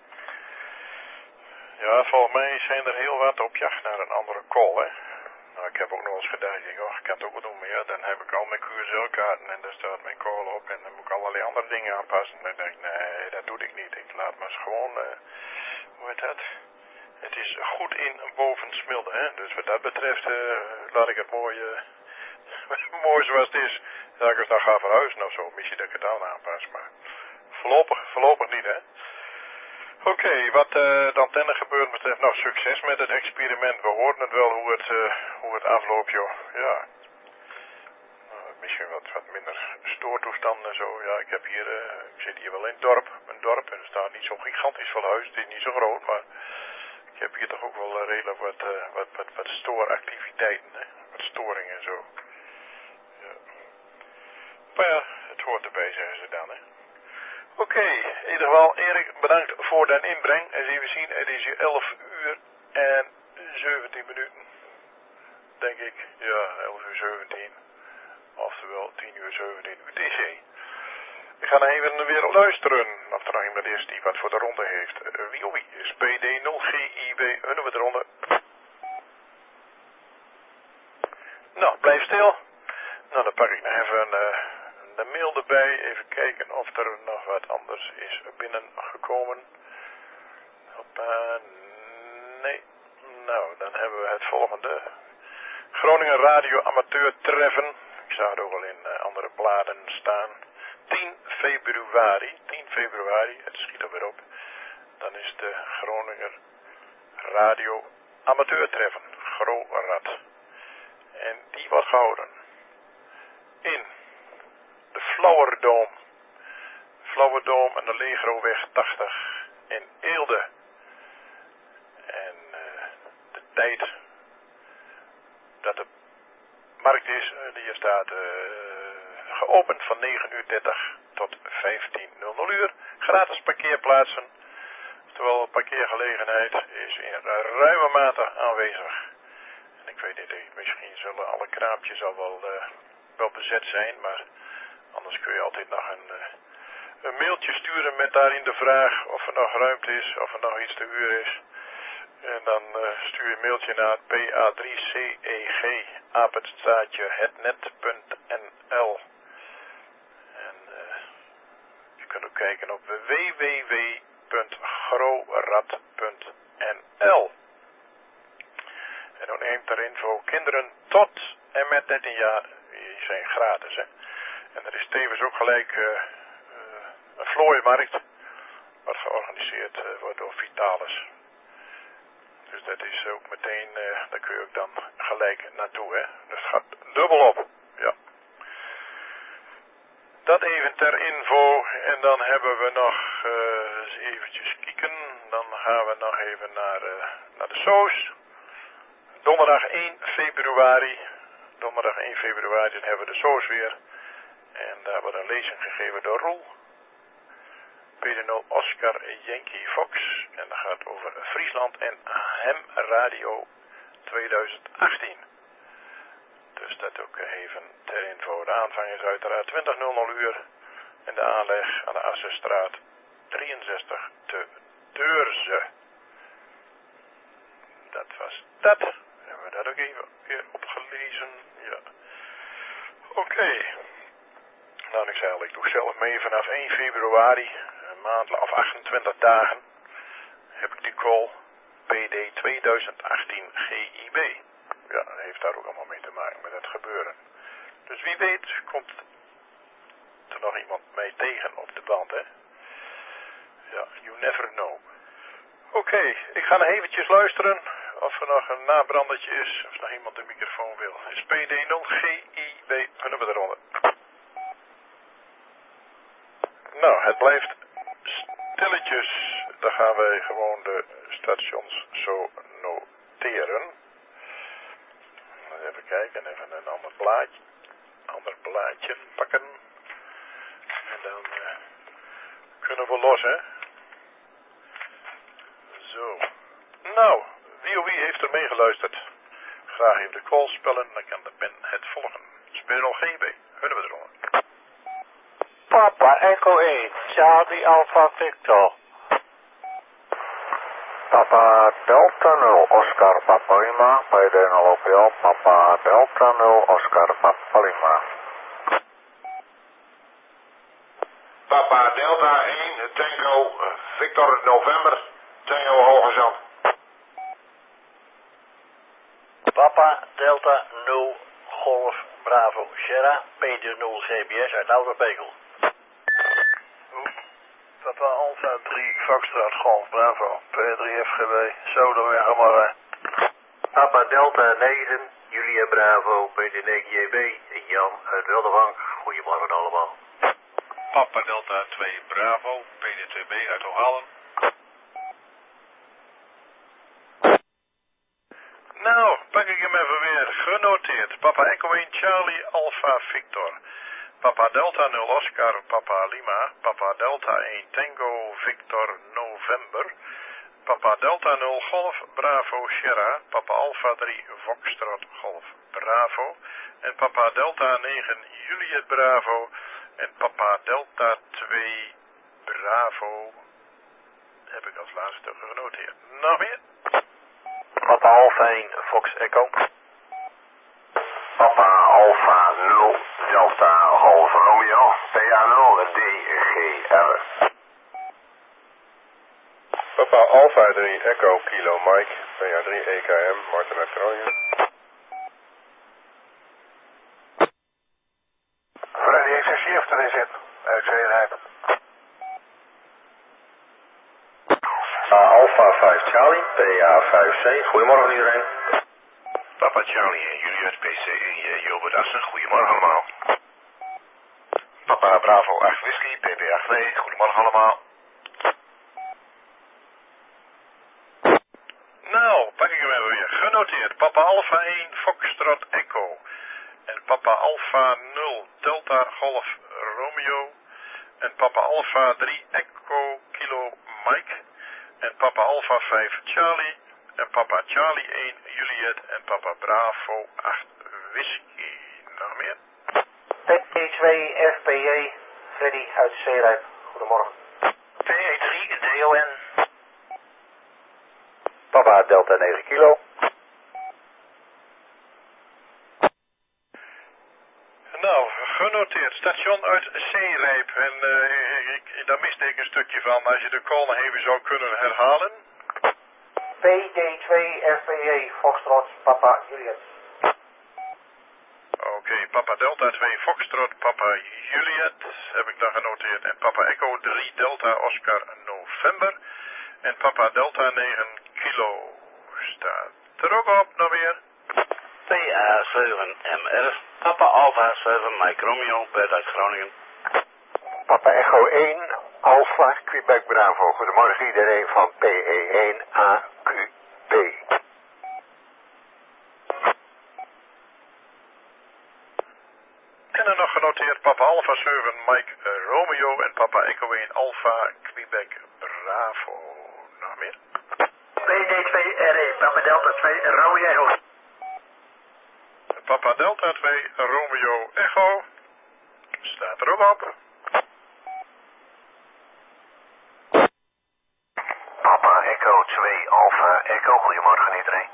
Ja, volgens mij zijn er heel wat op jacht naar een andere call, hè. Nou, ik heb ook nog eens gedacht, ik kan het ook wel doen, maar ja, dan heb ik al mijn QSL-kaarten en daar staat mijn call op en dan moet ik allerlei andere dingen aanpassen. En dan denk ik, nee, dat doe ik niet. Ik laat maar eens gewoon, hoe heet dat? Het is goed in boven Smilde, hè. Dus wat dat betreft, laat ik het mooi, mooi zoals het is. Dat ik het dan ga verhuizen of zo, misschien dat ik het dan aanpas, maar voorlopig niet, hè. Oké, wat de antenne gebeuren betreft, nou, succes met het experiment. We hoorden het wel hoe het afloopt, joh. Ja. Misschien wat minder stoortoestanden en zo. Ja, ik zit hier wel in een dorp, en er staat niet zo gigantisch veel huis. Het is niet zo groot, maar ik heb hier toch ook wel redelijk wat stooractiviteiten, hè. Wat storingen en zo. Ja. Maar ja, het hoort erbij, zeggen ze dan, hè. Oké, in ieder geval, Erik, bedankt voor de inbreng. Eens even zien, het is hier 11 uur en 17 minuten. Denk ik, ja, 11 uur 17. Oftewel 10 uur 17 UTC. Ik ga nog even weer luisteren of er nog iemand is die wat voor de ronde heeft. Wie is PD0GIB, hun we de ronde. Nou, blijf stil. Nou, dan pak ik nog even de mail erbij. Even kijken of er nog wat anders is binnengekomen. Hoppa, nee. Nou, dan hebben we het volgende. Groningen Radio Amateur Treffen. Ik zag het ook al in andere bladen staan. 10 februari, het schiet er weer op. Dan is de Groninger Radio Amateur Treffen. GroRad. En die wordt gehouden in de Flauwerdome en de Legroweg 80 in Eelde. En de tijd dat de markt is, die staat geopend van 9:30 tot 15:00. Gratis parkeerplaatsen, oftewel parkeergelegenheid is in ruime mate aanwezig. En ik weet niet, misschien zullen alle kraampjes al wel bezet zijn, maar anders kun je altijd nog een mailtje sturen met daarin de vraag of er nog ruimte is, of er nog iets te huur is. En dan stuur je een mailtje naar pa3ceg@hetnet.nl. En je kunt ook kijken op www.grorad.nl. En dan neemt er info, kinderen tot en met 13 jaar, die zijn gratis, hè. En er is tevens ook gelijk een vlooienmarkt, wat georganiseerd wordt door Vitalis. Dus dat is ook meteen, daar kun je ook dan gelijk naartoe, hè. Dus het gaat dubbel op, ja. Dat even ter info. En dan hebben we nog, eens eventjes kijken. Dan gaan we nog even naar de soos. Donderdag 1 februari, dan hebben we de soos weer. En daar wordt een lezing gegeven door Roel. PD0 Oscar Yankee Fox. En dat gaat over Friesland en Hem Radio 2018. Dus dat ook even ter info. De aanvang is uiteraard 20:00 en de aanleg aan de Assenstraat 63 te Deurze. Dat was dat. Hebben we dat ook even weer opgelezen. Ja. Oké. Nou, ik zei al, ik doe zelf mee vanaf 1 februari. Een maand of 28 dagen heb ik die call. PD 2018 GIB. Ja, dat heeft daar ook allemaal mee te maken met het gebeuren. Dus wie weet komt er nog iemand mee tegen op de band, hè? Ja, you never know. Oké, ik ga nog eventjes luisteren of er nog een nabrandertje is, of nog iemand de microfoon wil. Is PD 0 GIB, kunnen we eronder. Nou, het blijft stilletjes. Dan gaan wij gewoon de stations zo noteren. Even kijken, even een ander blaadje pakken. En dan kunnen we los, hè. Zo. Nou, wie of wie heeft er meegeluisterd? Graag even de call spellen, dan kan de pen het volgen. Speel GB, kunnen we eronder. Papa Echo 1, Charlie Alpha Victor. Papa Delta 0, Oscar Papa Lima, PD 0 OPL, Papa Delta 0, Oscar Papa Lima. Papa Delta 1, Tango, Victor November, Tango Hoogezand. Papa Delta 0 Golf Bravo Sierra, PD 0 CBS uit Ouderbekel. Papa Alpha 3 Foxtrot Golf Bravo, P3 FGB, zo dan weer allemaal. Papa Delta 9, Julia Bravo, PD 9 JB, Jan uit Wilderbank. Goedemorgen allemaal. Papa Delta 2 Bravo, PD2B uit O'Hallen. Nou, pak ik hem even weer. Genoteerd. Papa Echo 1 Charlie Alpha Victor. Papa Delta 0 Oscar Papa Lima. Papa Delta 1 Tango Victor November. Papa Delta 0 Golf Bravo Sierra. Papa Alpha 3 Foxtrot Golf Bravo. En Papa Delta 9 Juliet Bravo. En Papa Delta 2 Bravo. Heb ik als laatste genoteerd. Nog meer? Papa Alpha 1, Fox Echo. Papa Alpha 0, Delta Golf Romeo, PA 0, DGR. Papa Alpha 3 Echo Kilo Mike, PA 3 EKM, Martin uit Groningen. Freddy heeft zijn shift erin zitten, uit Zeerijp. Alpha 5 Charlie, PA 5C, goedemorgen iedereen. Papa Charlie en Julius PC1 Jobert Assen, goedemorgen allemaal. Papa Bravo 8 Whisky, PPA 2, goedemorgen allemaal. Nou, pak ik hem even weer. Genoteerd. Papa Alpha 1 Foxtrot Echo. En Papa Alpha 0 Delta Golf Romeo. En Papa Alpha 3 Echo Kilo Mike. En Papa Alpha 5 Charlie. En Papa Charlie 1 Juliet. En Papa Bravo 8 Whisky. Nog meer? PT2 FPJ, Freddy uit Zeerijp. Goedemorgen. PE3 DON. Papa Delta 9 kilo. Nou, genoteerd. Station uit Zeerijp. En daar miste ik een stukje van. Als je de call nog even zou kunnen herhalen. PD2 FPJ, Foxtrot, Papa Juliet. Oké, Papa Delta 2 Foxtrot, Papa Juliet, heb ik dan genoteerd. En Papa Echo 3 Delta Oscar November. En Papa Delta 9 Kilo staat er ook op, nog weer. PA 7 MR, Papa Alpha 7 Mike Romeo, Bert uit Groningen. Papa Echo 1, Alpha Quebec Bravo. Goedemorgen iedereen van PE1 AQB. En dan nog genoteerd Papa Alpha 7 Mike Romeo en Papa Echo 1 Alpha Quebec Bravo. Nog meer? PD2 RE, Papa Delta 2 Romeo. Papa Delta 2 Romeo Echo. Staat er ook op. Papa Echo 2 Alpha Echo. Goedemorgen iedereen.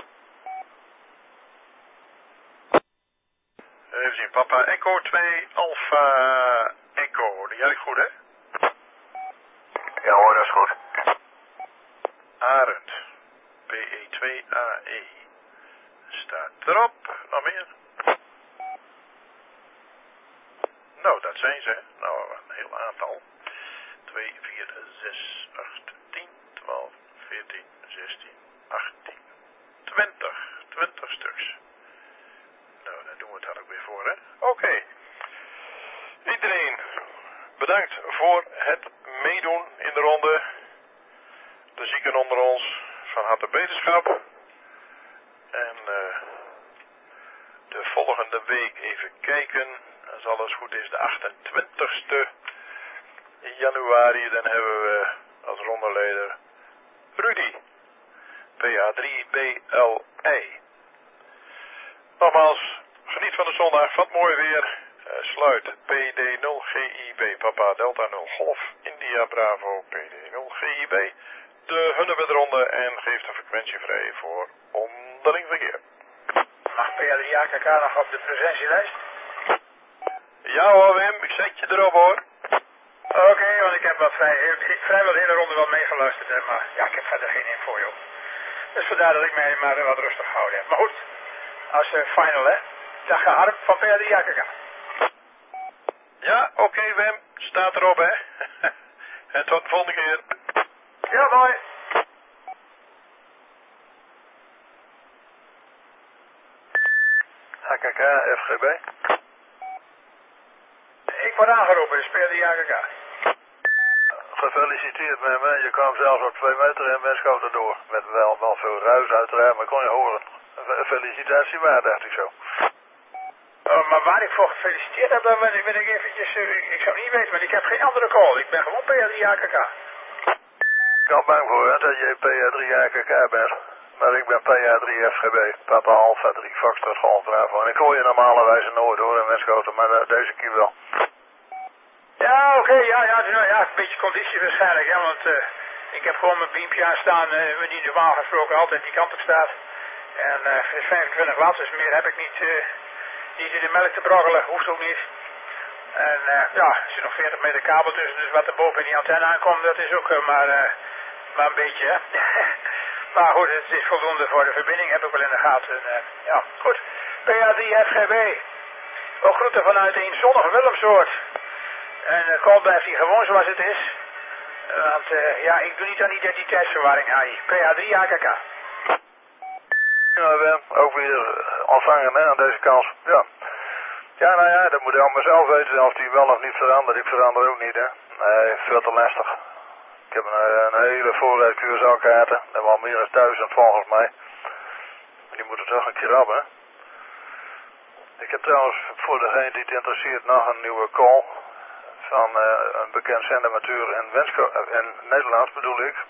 Even zien, Papa Echo 2 Alpha Echo. Die had ik goed, hè? Ja hoor, dat is goed. Arend. 2AE. Staat erop. Nog meer? Nou, dat zijn ze. Nou, een heel aantal. 2, 4, 6, 8, 10, 12, 14, 16, 18, 20. 20 stuks. Nou, daar doen we het dan ook weer voor, hè? Oké. Iedereen, bedankt voor het meedoen in de ronde. De zieken onder ons, van harte beterschap. En de volgende week even kijken. Als alles goed is, de 28e januari. Dan hebben we als rondeleider Rudy. PA3BLI. Nogmaals, geniet van de zondag, van het mooie weer. Sluit PD0GIB, Papa Delta 0 Golf, India Bravo, PD0 GIB. De Hunebedronde en geeft een frequentie vrij voor onderling verkeer. Mag PA3AKK nog op de presentielijst? Ja hoor Wim, ik zet je erop hoor. Oké, want ik heb vrijwel de hele ronde wel meegeluisterd, maar ja, ik heb verder geen info joh. Dus vandaar dat ik mij maar wat rustig gehouden heb. Maar goed, als final hè. Dag Harm van PA3AKK. Ja, oké Wim, staat erop hè. En tot de volgende keer. Ja, mooi. AKK, FGB. Ik word aangeroepen, dus PA3AKK. Gefeliciteerd met me. Je kwam zelfs op 2 meter en schoot erdoor. Met wel veel ruis uiteraard, maar kon je horen. Felicitatie waar, dacht ik zo. Maar waar ik voor gefeliciteerd heb, dan ben ik eventjes... ik zou niet weten, maar ik heb geen andere call. Ik ben gewoon PA3AKK. Ik kan bang voor hè, dat je PA3AKK bent. Maar ik ben PA3FGB, Papa Alpha 3, Foxtrot Golf Bravo. En ik hoor je normalerwijze nooit hoor in Westcoten, maar deze keer wel. Ja, oké, ja, een beetje conditie waarschijnlijk, hè, want ik heb gewoon mijn beampje aanstaan, die normaal gesproken altijd die kant op staat. En het is 25 watt, dus meer heb ik niet in de melk te broggelen, hoeft ook niet. En ja, er zit nog 40 meter kabel tussen, dus wat er boven in die antenne aankomt, dat is ook maar een beetje, hè. Maar goed, het is voldoende voor de verbinding, heb ik wel in de gaten. Ja, goed. PA3FGB. Ook groeten vanuit een zonnige Willemsoord. En de call blijft hier gewoon zoals het is. Want ja, ik doe niet aan identiteitsverwarring, HI. PA3AKK. Ja, Wim, ook weer ontvangen hè, aan deze kant. Ja. Ja, nou ja, dat moet ik allemaal zelf weten of die wel of niet verandert. Ik verander ook niet, hè. Nee, veel te lastig. Ik heb een hele voorraad Curaçao-kaarten. Dat hebben al meer dan 1000 volgens mij. Die moeten toch een keer hebben. Ik heb trouwens voor degene die het interesseert nog een nieuwe call. Van een bekend zendermatuur in Nederlands bedoel ik.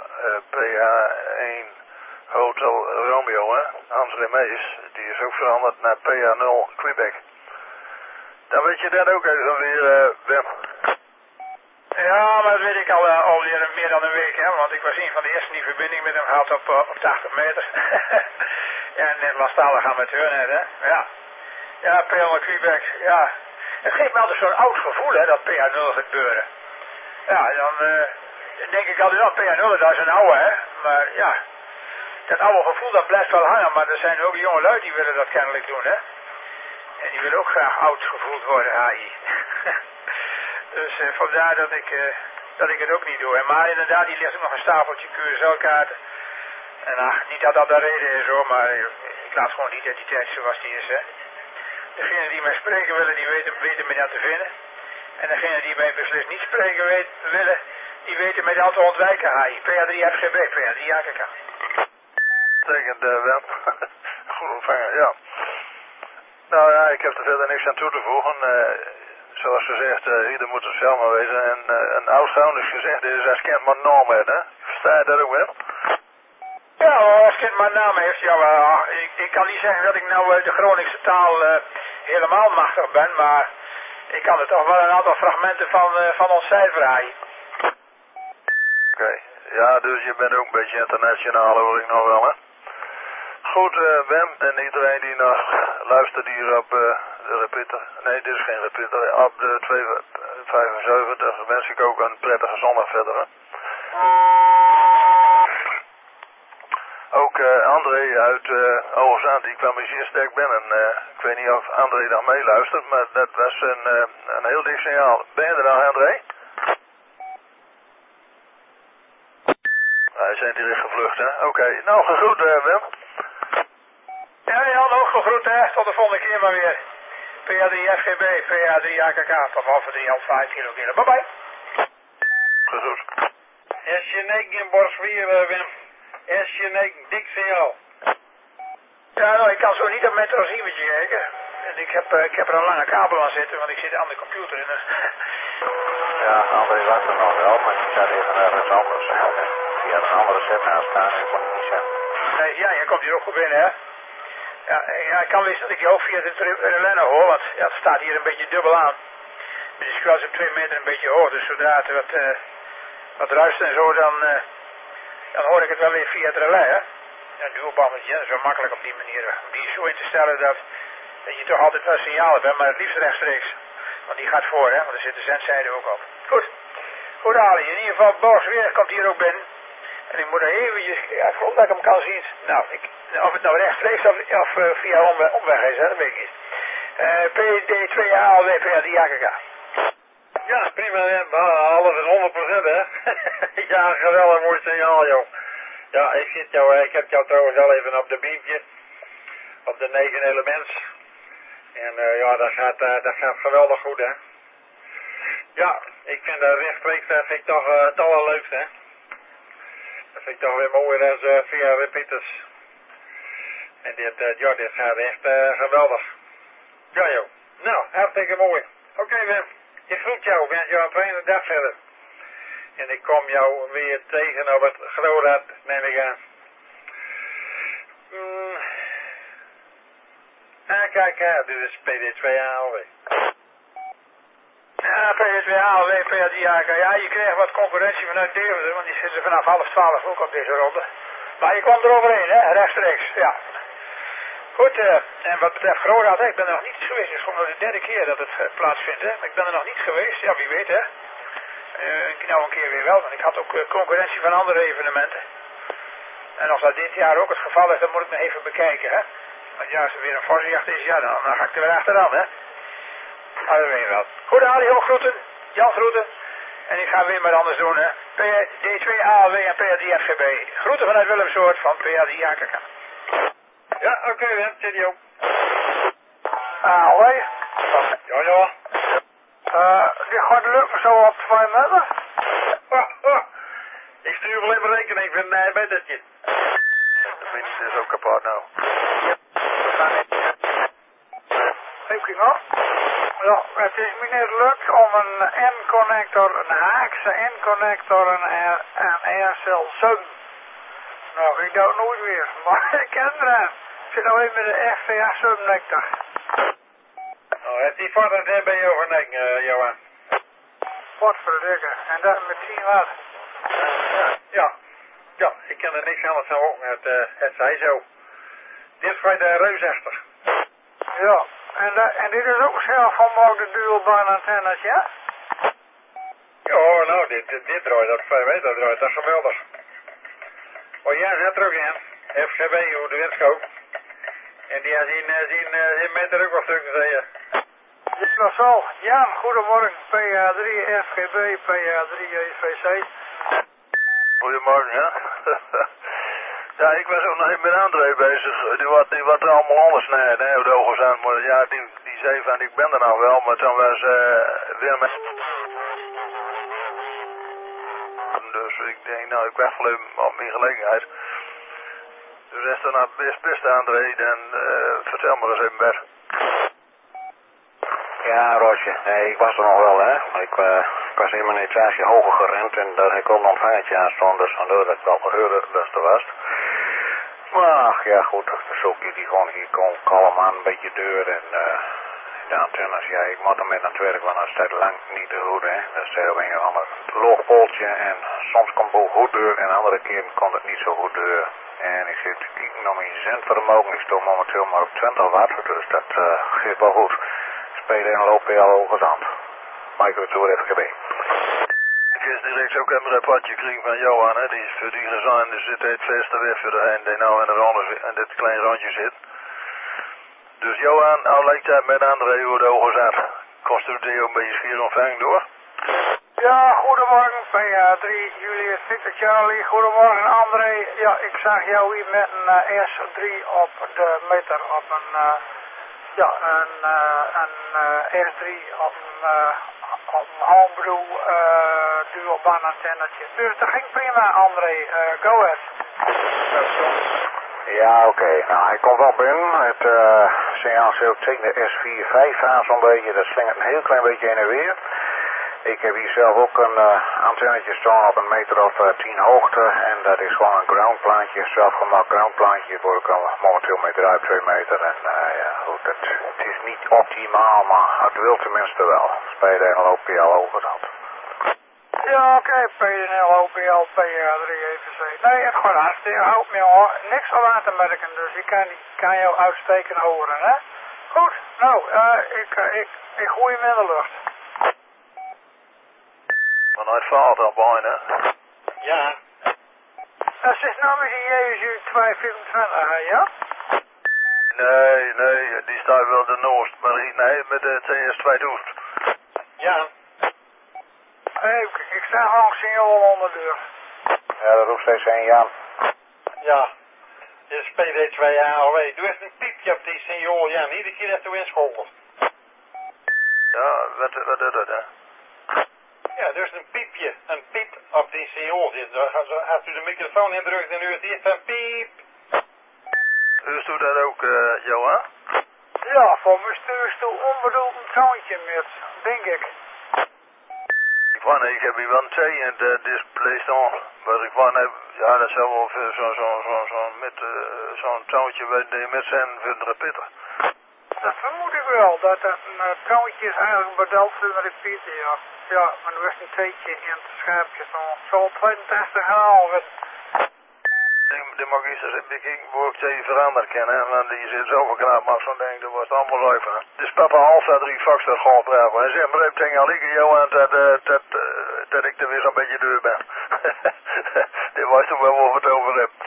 PH1 Hotel Romeo, hè. Hans Remees. Die is ook veranderd naar PH0 Quebec. Dan weet je dat ook even weer, Wim. Ja, maar dat weet ik alweer meer dan een week, hè. Want ik was een van de eerste die verbinding met hem had op 80 meter. Ja, net Nederlandstalig amateur net, hè. Ja. Ja, PH0 Quebec, ja. Het geeft me altijd zo'n oud gevoel, hè, dat PH0 gebeuren. Ja, dan denk ik altijd, PH0, dat is een oude, hè. Maar ja, dat oude gevoel, dat blijft wel hangen. Maar er zijn ook jonge lui die willen dat kennelijk doen, hè. En die willen ook graag oud gevoeld worden, HI. Dus vandaar dat ik het ook niet doe. Maar inderdaad, hier ligt ook nog een stapeltje Curaçao-kaarten. En niet dat dat de reden is, hoor, maar ik laat gewoon de identiteit zoals die is, hè. Degenen die mij spreken willen, die weten mij dat te vinden. En degenen die mij beslist niet spreken willen, die weten mij dat te ontwijken, HI. PA3FGB, PA3AKK. Tekent, Wim. Goed ontvangen, ja. Nou ja, ik heb er verder niks aan toe te voegen. Zoals gezegd, ieder moet het zelf maar weten. En een oud-Gronings gezegd is, als kind maar naam heeft, hè. Versta je dat ook wel? Ja, als kind maar naam heeft, ja, ik kan niet zeggen dat ik nou de Groningse taal helemaal machtig ben, maar ik kan er toch wel een aantal fragmenten van ontcijferen. Oké. Ja, dus je bent ook een beetje internationaal, hoor ik nog wel, hè. Goed, Wim, en iedereen die nog luistert hier op de repeater. Nee, dit is geen repeater. Op de 275 wens ik ook een prettige zondag verder, hè. Oké. ook André uit Hoogezand, die kwam hier zeer sterk binnen. Ik weet niet of André nog meeluistert, maar dat was een heel dik signaal. Ben je er nou, André? Hij zijn direct gevlucht, hè? Oké, nou gegroet, Wim. Ja, Jan, ook gegroet, hè. Tot de volgende keer maar weer. PA3 FGB, PA3 AKK, tot half 3 al 5 kilometer. Bye bye. Gegroet. SJ9 in Borswier, Wim. SJ9, dik signaal. Ja, nou, ik kan zo niet op mijn transceivertje kijken. En ik heb er een lange kabel aan zitten, want ik zit aan de computer in. Ja, André was er nog wel, maar die zat even ergens anders. Die had een andere set naast staan en ik kon het niet zeggen. Nee, ja, je komt hier ook goed binnen, hè? Ja, ik kan wisten dat ik je ook via de relenne hoor, want ja, het staat hier een beetje dubbel aan. Dus ik was op 2 meter een beetje hoog, dus zodra het wat ruist en zo, dan hoor ik het wel weer via het relais, hè? Ja, dualbandetje, dat is wel makkelijk op die manier, om die zo in te stellen dat je toch altijd wel signalen hebt, maar het liefst rechtstreeks. Want die gaat voor, hè, want er zit de zendzijde ook op. Goed Ali, in ieder geval Borsweer komt hier ook binnen. En ik moet er eventjes, ja, ik geloof dat ik hem kan zien. Nou, of het nou rechtstreeks of via omweg is, hè, dat weet ik niet. PD2A, WPA3 AKK. Ja, prima, alles is 100%, hè? Ja, geweldig mooi signaal, joh. Ja, ik heb jou trouwens al even op de beampje, op de 9 elements. En ja, dat gaat geweldig goed, hè. Ja, ik vind dat rechtstreeks, dat vind ik toch het allerleukste, hè. Dat vind ik toch weer mooier dan via repeaters. En dit gaat echt geweldig. Ja, joh. Nou, hartstikke mooi. Oké, Wim. Ik groet jou. Ik wens jou een fijne dag verder. En ik kom jou weer tegen op het Groenrad, neem ik aan. Kijk, dit is PD2ALW. Ja, PD2ALW, PA3 AKK. Ja, je krijgt wat concurrentie vanuit Deventer, want die zitten vanaf 11:30 ook op deze ronde. Maar je kwam er overheen, hè, rechtstreeks, ja. Goed, en wat betreft Groenrad, ik ben er nog niet geweest. Het is gewoon de derde keer dat het plaatsvindt, hè. Maar ik ben er nog niet geweest, ja, wie weet, hè. Nou een keer weer wel, want ik had ook concurrentie van andere evenementen. En als dat dit jaar ook het geval is, dan moet ik me even bekijken, hè. Want ja, als er weer een vorstjacht is, ja, dan ga ik er weer achteraan, hè. Maar dat weet je wel. Goed, Ali, ook groeten. Jan groeten. En ik ga weer maar anders doen, hè. D2ALW en PA3 FGB. Groeten vanuit Willemsoort van PA3 AKK. Ja, oké, Wim. Studio. Alweer. Ja. Die gaat lukken zo op 2 meter. Ik stuur wel even rekening voor een nijmetertje. De wind is ook kapot nou. Denk nog? Ja, het is me niet lukt om een N-connector, een Haakse N-connector en een Aircel Sun. Nou, ik doe het nooit weer, maar ik ken er aan. Ik zit nou even met de FVA Sun-nector. Oh, heeft die vader net bij je overdenken, Johan? Wat verdikken, en dat met 10 watt. Ja, ik ken er niks anders aan ook. Het zei zo. Dit gaat reusachtig. Ja, en dit is ook zelf van de dualband antennes, ja? Ja, nou, dit draait op 5 meter, draait dat geweldig. Oh ja, zet er ook in. FGB, hoe de windscoop. En die had zien meter ook wat stukken zeggen. Ja, zo. Jan, goedemorgen. PA3 FGB, PA3 EVC. Goedemorgen, ja. Ja, ik was ook nog even met André bezig. Die wat er allemaal anders nee, op de ogen aan. Maar ja, die zei van, ik ben er nou wel, maar toen was weer met... Dus ik denk, nou, ik wacht wel even op mijn gelegenheid. Dus is er nou best André, dan vertel me eens even beter. Ja, Roosje. Nee, ik was er nog wel, hè. Maar ik was in mijn etage hoger gerend en daar heb ik al een ontvangertje aan stond. Dus vandaar dat ik wel hoorde dat het er was. Maar ja, goed. Dus ook die gewoon hier kalm aan, een beetje deur en de antennes. Ja, ik moet ermee naar het werk, want dat staat lang niet te goed, hè. Dat is op een of ander loogpooltje en soms komt het goed deur en andere keren komt het niet zo goed deur. En ik zit te kijken naar mijn zendvermogen. Ik sta momenteel maar op 20 watt, dus dat geeft wel goed. Spelen en lopen al Hoogezand. Microtour FGB. kun direct ook een rapportje krijgen van Johan, hè. Die is voor die gezin, dus zit het verste weg voor de die nou in dit klein randje zit. Dus Johan, nou lijkt het met André hoe de ogen zat. Kost u die een beetje schier ontvang door? Ja, goedemorgen, PA3, Julius Victor Charlie. Goedemorgen, André. Ja, ik zag jou hier met een S3 op de meter op een, S3 op een homebrew duurbaan antennetje. Dus dat ging prima, André. Go ahead. Ja, oké. Nou, hij komt wel binnen. Het signaal zit tegen de S4-5 aan zo'n beetje. Dat slingert een heel klein beetje heen en weer. Ik heb hier zelf ook een antennetje staan op een meter of 10 hoogte. En dat is gewoon een groundplaatje, zelfgemaakt groundplaatje. Voor ik momenteel met eruit 2 meter. En ja, goed, het is niet optimaal, maar het wil tenminste wel. Spelen en OPL over dat. Ja, oké, PNL, OPL, PR3, EVC. Nee, het gaat hartstikke goed, jongen. Niks al aan te merken, dus ik kan jou uitstekend horen, hè? Goed, nou, ik gooi hem in de lucht. Vanuit vaart al bijna. Ja. Dat is namens een JSU 224, hè, ja? Nee, die staat wel de Noord, maar nee, met de TS2000. Ja. Ik sta gewoon signaal onder de deur. Ja, dat roept steeds 1 Jan. Ja. Dit is PD2 AOW. Doe eens een piepje op die signaal, Jan. Iedere keer dat u inschakelt. Ja, wat is dat, hè? Ja, dus een piepje. Een piep op die signaal. Als u de microfoon indrukt en u het eerst een piep. Dus doet dat ook, Johan? Ja, voor mijn stuurstoel onbedoeld een toontje met, denk ik. Ik heb hier wel een T in het display staan. Maar ik wou net, ja, dat zou wel zo'n toontje bij de met zijn voor de repeater. Dat vermoed ik wel, dat een toontje is eigenlijk bedoeld voor een repeater, ja. Ja, maar er was een theetje in het scherpje, zo'n 82 graden. Die mag iets een beetje voor ik die veranderd kennen, want die zit zo verknapt, maar zo'n ding, dat was allemaal zuiver. Dus papa Alfa 3 Foxtrot gaat dragen. En zeg maar even tegen Alieke, Johan, dat ik er weer zo'n beetje duur ben. Die was toen wel wat het over heb.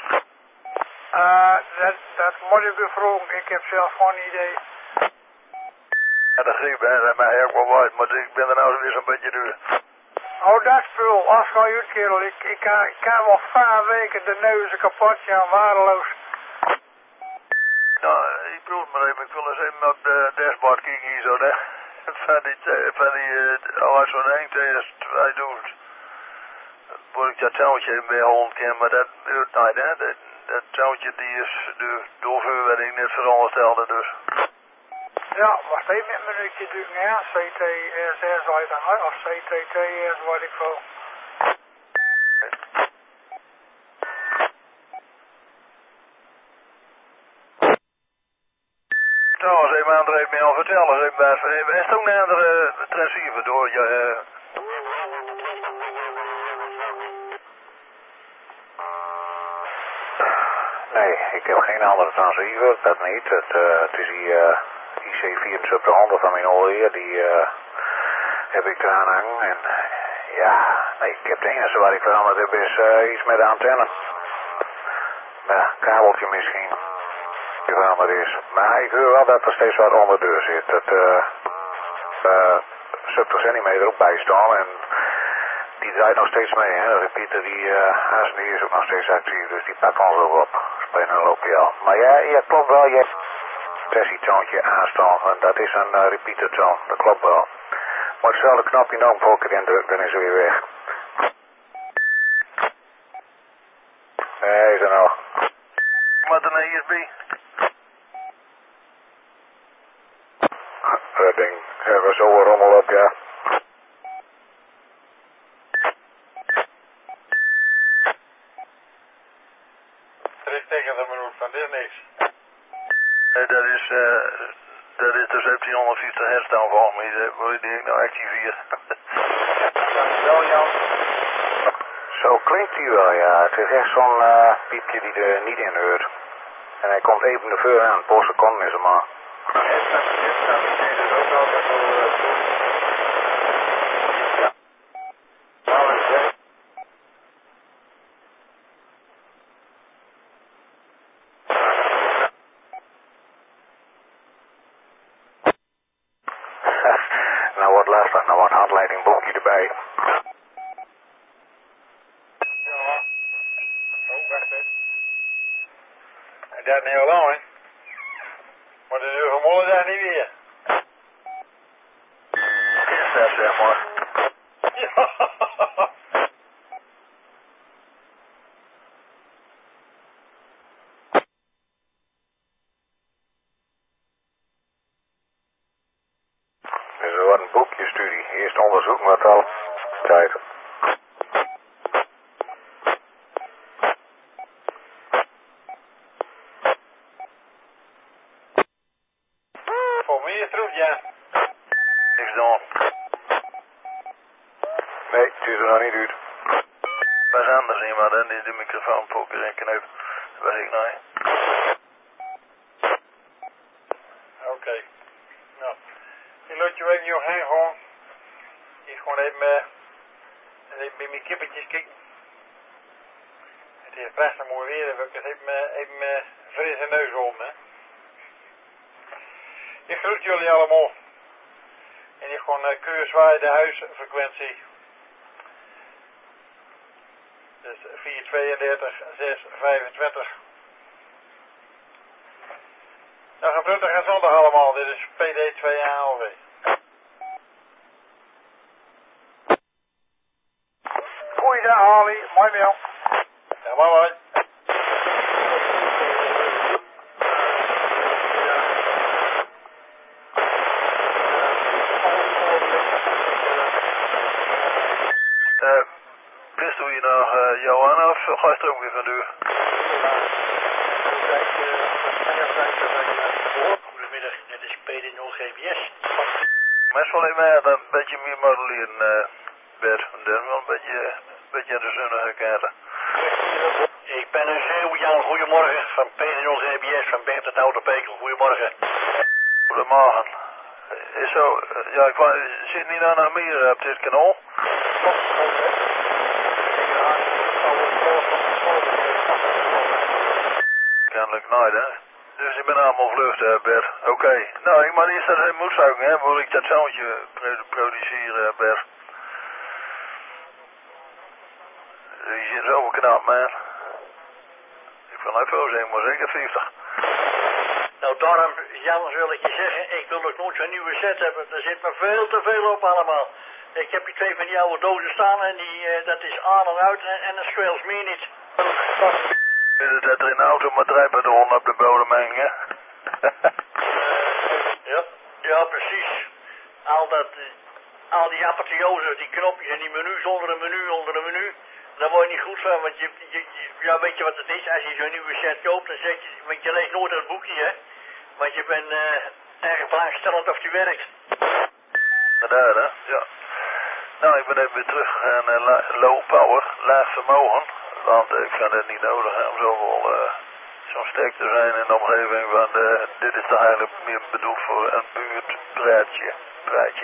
Dat moet ik u vragen, ik heb zelf geen idee. Ja, dat griep, hè, dat mij ook wel uit, maar ik ben er nou weer zo'n beetje duur. Oh, dat spul, als gewoon uit, kerel. Ik kan wel 5 weken de neuzen kapot gaan, waardeloos. Nou, ik proef maar even, ik wil eens even op de dashboard kijken hier zo, hè. Van die alles van 1 TS2000. Word ik dat touwtje even bij hond ken, maar dat duurt niet, hè. Dat touwtje die is de doorverwerking net veronderstelde, dus. Ja, wacht even een minuutje duurt, ja. CTSS weet dan, of CTTS, wat ik veel. Nou, als even André mij al vertellen, even, is het ook een andere transceiver door je... Nee, ik heb geen andere transceiver, dat niet. Het is die IC7400 van mijn alweer, die heb ik eraan hangen. En ja, nee, ik heb het enige wat ik veranderd heb is iets met de antenne. Ja, kabeltje misschien. Die veranderd is. Maar ik hoor wel dat er steeds wat onder de deur zit. Dat 70 centimeter ook bij staan en die draait nog steeds mee, hè. De repeater die is ook nog steeds actief, dus die pakt ons ook op. Spelen een loopje. Maar ja, klopt wel, je hebt een sessietoontje aanstaan en dat is een repeatertoon, dat klopt wel. Maar hetzelfde knopje nog een paar keer indrukt, dan is hij weer weg. Nee, is er nog. Wat een ESB? Dat ding hebben we zo een rommel op, ja. Er is tegen de minuut van, dit is niks. Dat is de 1750 hertz dan van me, die ik nou activeer. Dankjewel, Jan. Zo klinkt hij wel, ja. Het is echt zo'n piepje die er niet in hoort. En hij komt even de veur aan, een paar seconden is hem maar. Nou, Nou wordt lastig, nou wat handleidingboekje erbij. Ja. Oh, wacht even. En dat niet heel lang, hè? Maar de deur van morgen daar niet weer. Is dat zeg maar. Ja. Dus er wordt een boekjestudie. Eerst onderzoek met al tijd. Voor mij is het goed, ja. Niks doen. Nee, het is er nog niet uit. Wij zijn anders iemand en die de microfoon poker en knip. Waar ik nou? Oké. Nou, ik laat je even hier heen gaan. Ik ga gewoon even bij mijn kippetjes kijken. Het is prachtig mooi weer, dan wil ik even frisse neus om, hè. Ik groet jullie allemaal. En ik ga keurswaai de huisfrequentie. Dus 432 625. Nou, een prettige zondag allemaal. Dit is PD2ALW. Goeiedag, Ali. Mooi mail. Ja, bye. Wist u hier nog Johanna of ga je er ook weer van u? Goedemiddag, dit is PD0GPS. Mensen wel even een beetje meer modelleren, Bert. Dat is wel een beetje aan de zonnige kaarten. Ik ben een Zeeuw-Jan, goedemorgen, van PD0GPS, van Bert het Ouderpekel, goedemorgen. Goedemorgen. Is zo, ja, zit niet aan meer op dit kanaal? Kennelijk nooit, hè? Dus ik ben allemaal vlucht, Bert. Oké. Nou, ik mag eerst dat in moedzuigen, hè, wil ik dat zoontje produceren, Bert. Je zit zo knap, man. Ik van uit veel zeggen, maar zeker 50. Nou, daarom, Jan, wil ik je zeggen, ik wil ook nooit zo'n nieuwe set hebben. Er zit me veel te veel op allemaal. Ik heb hier 2 van die oude dozen staan en dat is aan en uit en dat scheelt meer niet. Willen dat er in de auto maar 3 patronen op de bodem hangen? Ja, precies. Al die apotheose, die knopjes en die menus onder een menu, daar word je niet goed van, want ja, weet je wat het is? Als je zo'n nieuwe set koopt, dan zeg je, want je leest nooit dat boekje, hè? Want je bent erg belangstellend of die werkt. Daar, hè? Ja. Nou, ik ben even weer terug aan low power, laag vermogen. Want ik vind het niet nodig hè, om zoveel zo'n sterk te zijn in de omgeving van dit is toch eigenlijk meer bedoeld voor een buurtpraatje.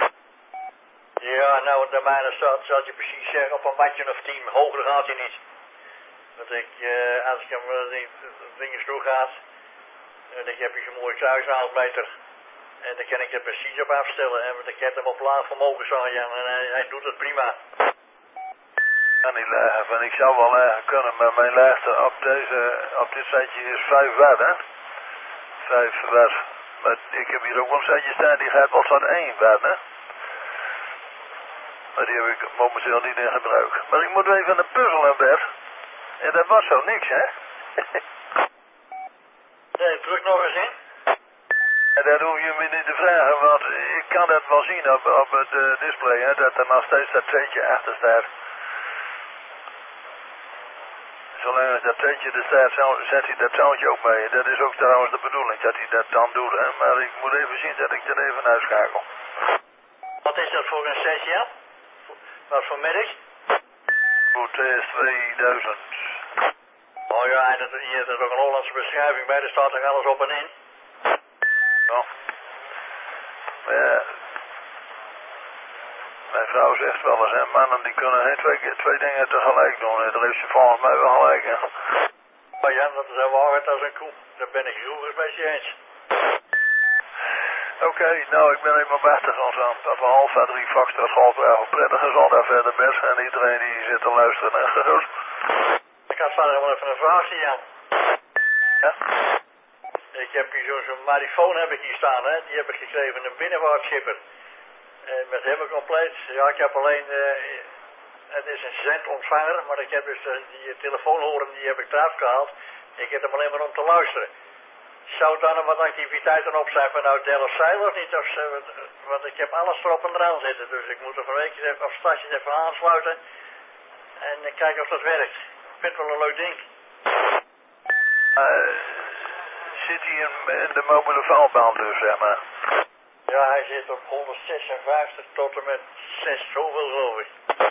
Ja, nou, de mijne staat, zal je precies zeggen, op een matje of 10, hoger gaat hij niet. Want als ik hem dingen toe gaat, dan heb je zo'n mooie kruishaaldmeter. En dan kan ik er precies op afstellen. En dan heb hem op laag vermogen staan, ja, en hij doet het prima. Kan niet lager, van ik zou wel lager kunnen, maar mijn laagste op dit setje is 5 watt, hè? 5 watt. Maar ik heb hier ook wel een setje staan, die gaat wel tot 1 watt, hè? Maar die heb ik momenteel niet in gebruik. Maar ik moet even aan de puzzel aan Bert. En dat was zo niks, hè? Nee, druk nog eens in. En dat hoef je me niet te vragen, want ik kan dat wel zien op het display, hè, dat er nog steeds dat treetje achter staat. Zolang als dat treetje er staat, zet hij dat zoontje ook mee. Dat is ook trouwens de bedoeling, dat hij dat dan doet, hè. Maar ik moet even zien dat ik er even uitschakel. Wat is dat voor een sessie, ja? Wat voor merk? Goed, is 2000. Oh ja, en hier is ook een Hollandse beschrijving bij, daar staat er alles op en in. Ja. Maar ja, mijn vrouw zegt wel eens, hè, mannen die kunnen geen twee dingen tegelijk doen. En daar heeft ze volgens mij wel gelijk, hè. Maar ja, dat is wel hard als een koe. Daar ben ik vroeger bij je eens. Oké, nou ik ben helemaal bezig als aan Papa Alpha 3 Foxtrot Golf Bravo prettiger zal daar verder best en iedereen die zit te luisteren en gehoord. Ik had verder wel even een vraagje, Jan. Ja? Ik heb hier zo'n marifoon heb ik hier staan, hè. Die heb ik gekregen van een binnenvaartschipper. Met helemaal compleet. Ja, ik heb alleen, het is een zendontvanger, maar ik heb dus die telefoonhoren die heb ik eraf gehaald. Ik heb hem alleen maar om te luisteren. Zou daar nog wat activiteiten op zijn vanuit Delfzijl of niet? Want ik heb alles erop en eraan zitten, dus ik moet er van weekjes even, of straks even aansluiten en kijken of dat werkt. Ik vind het wel een leuk ding. Zit hij in de mobiele vaalbaan dus, zeg maar? Ja, hij zit op 156 tot en met 6, zoveel geloof ik.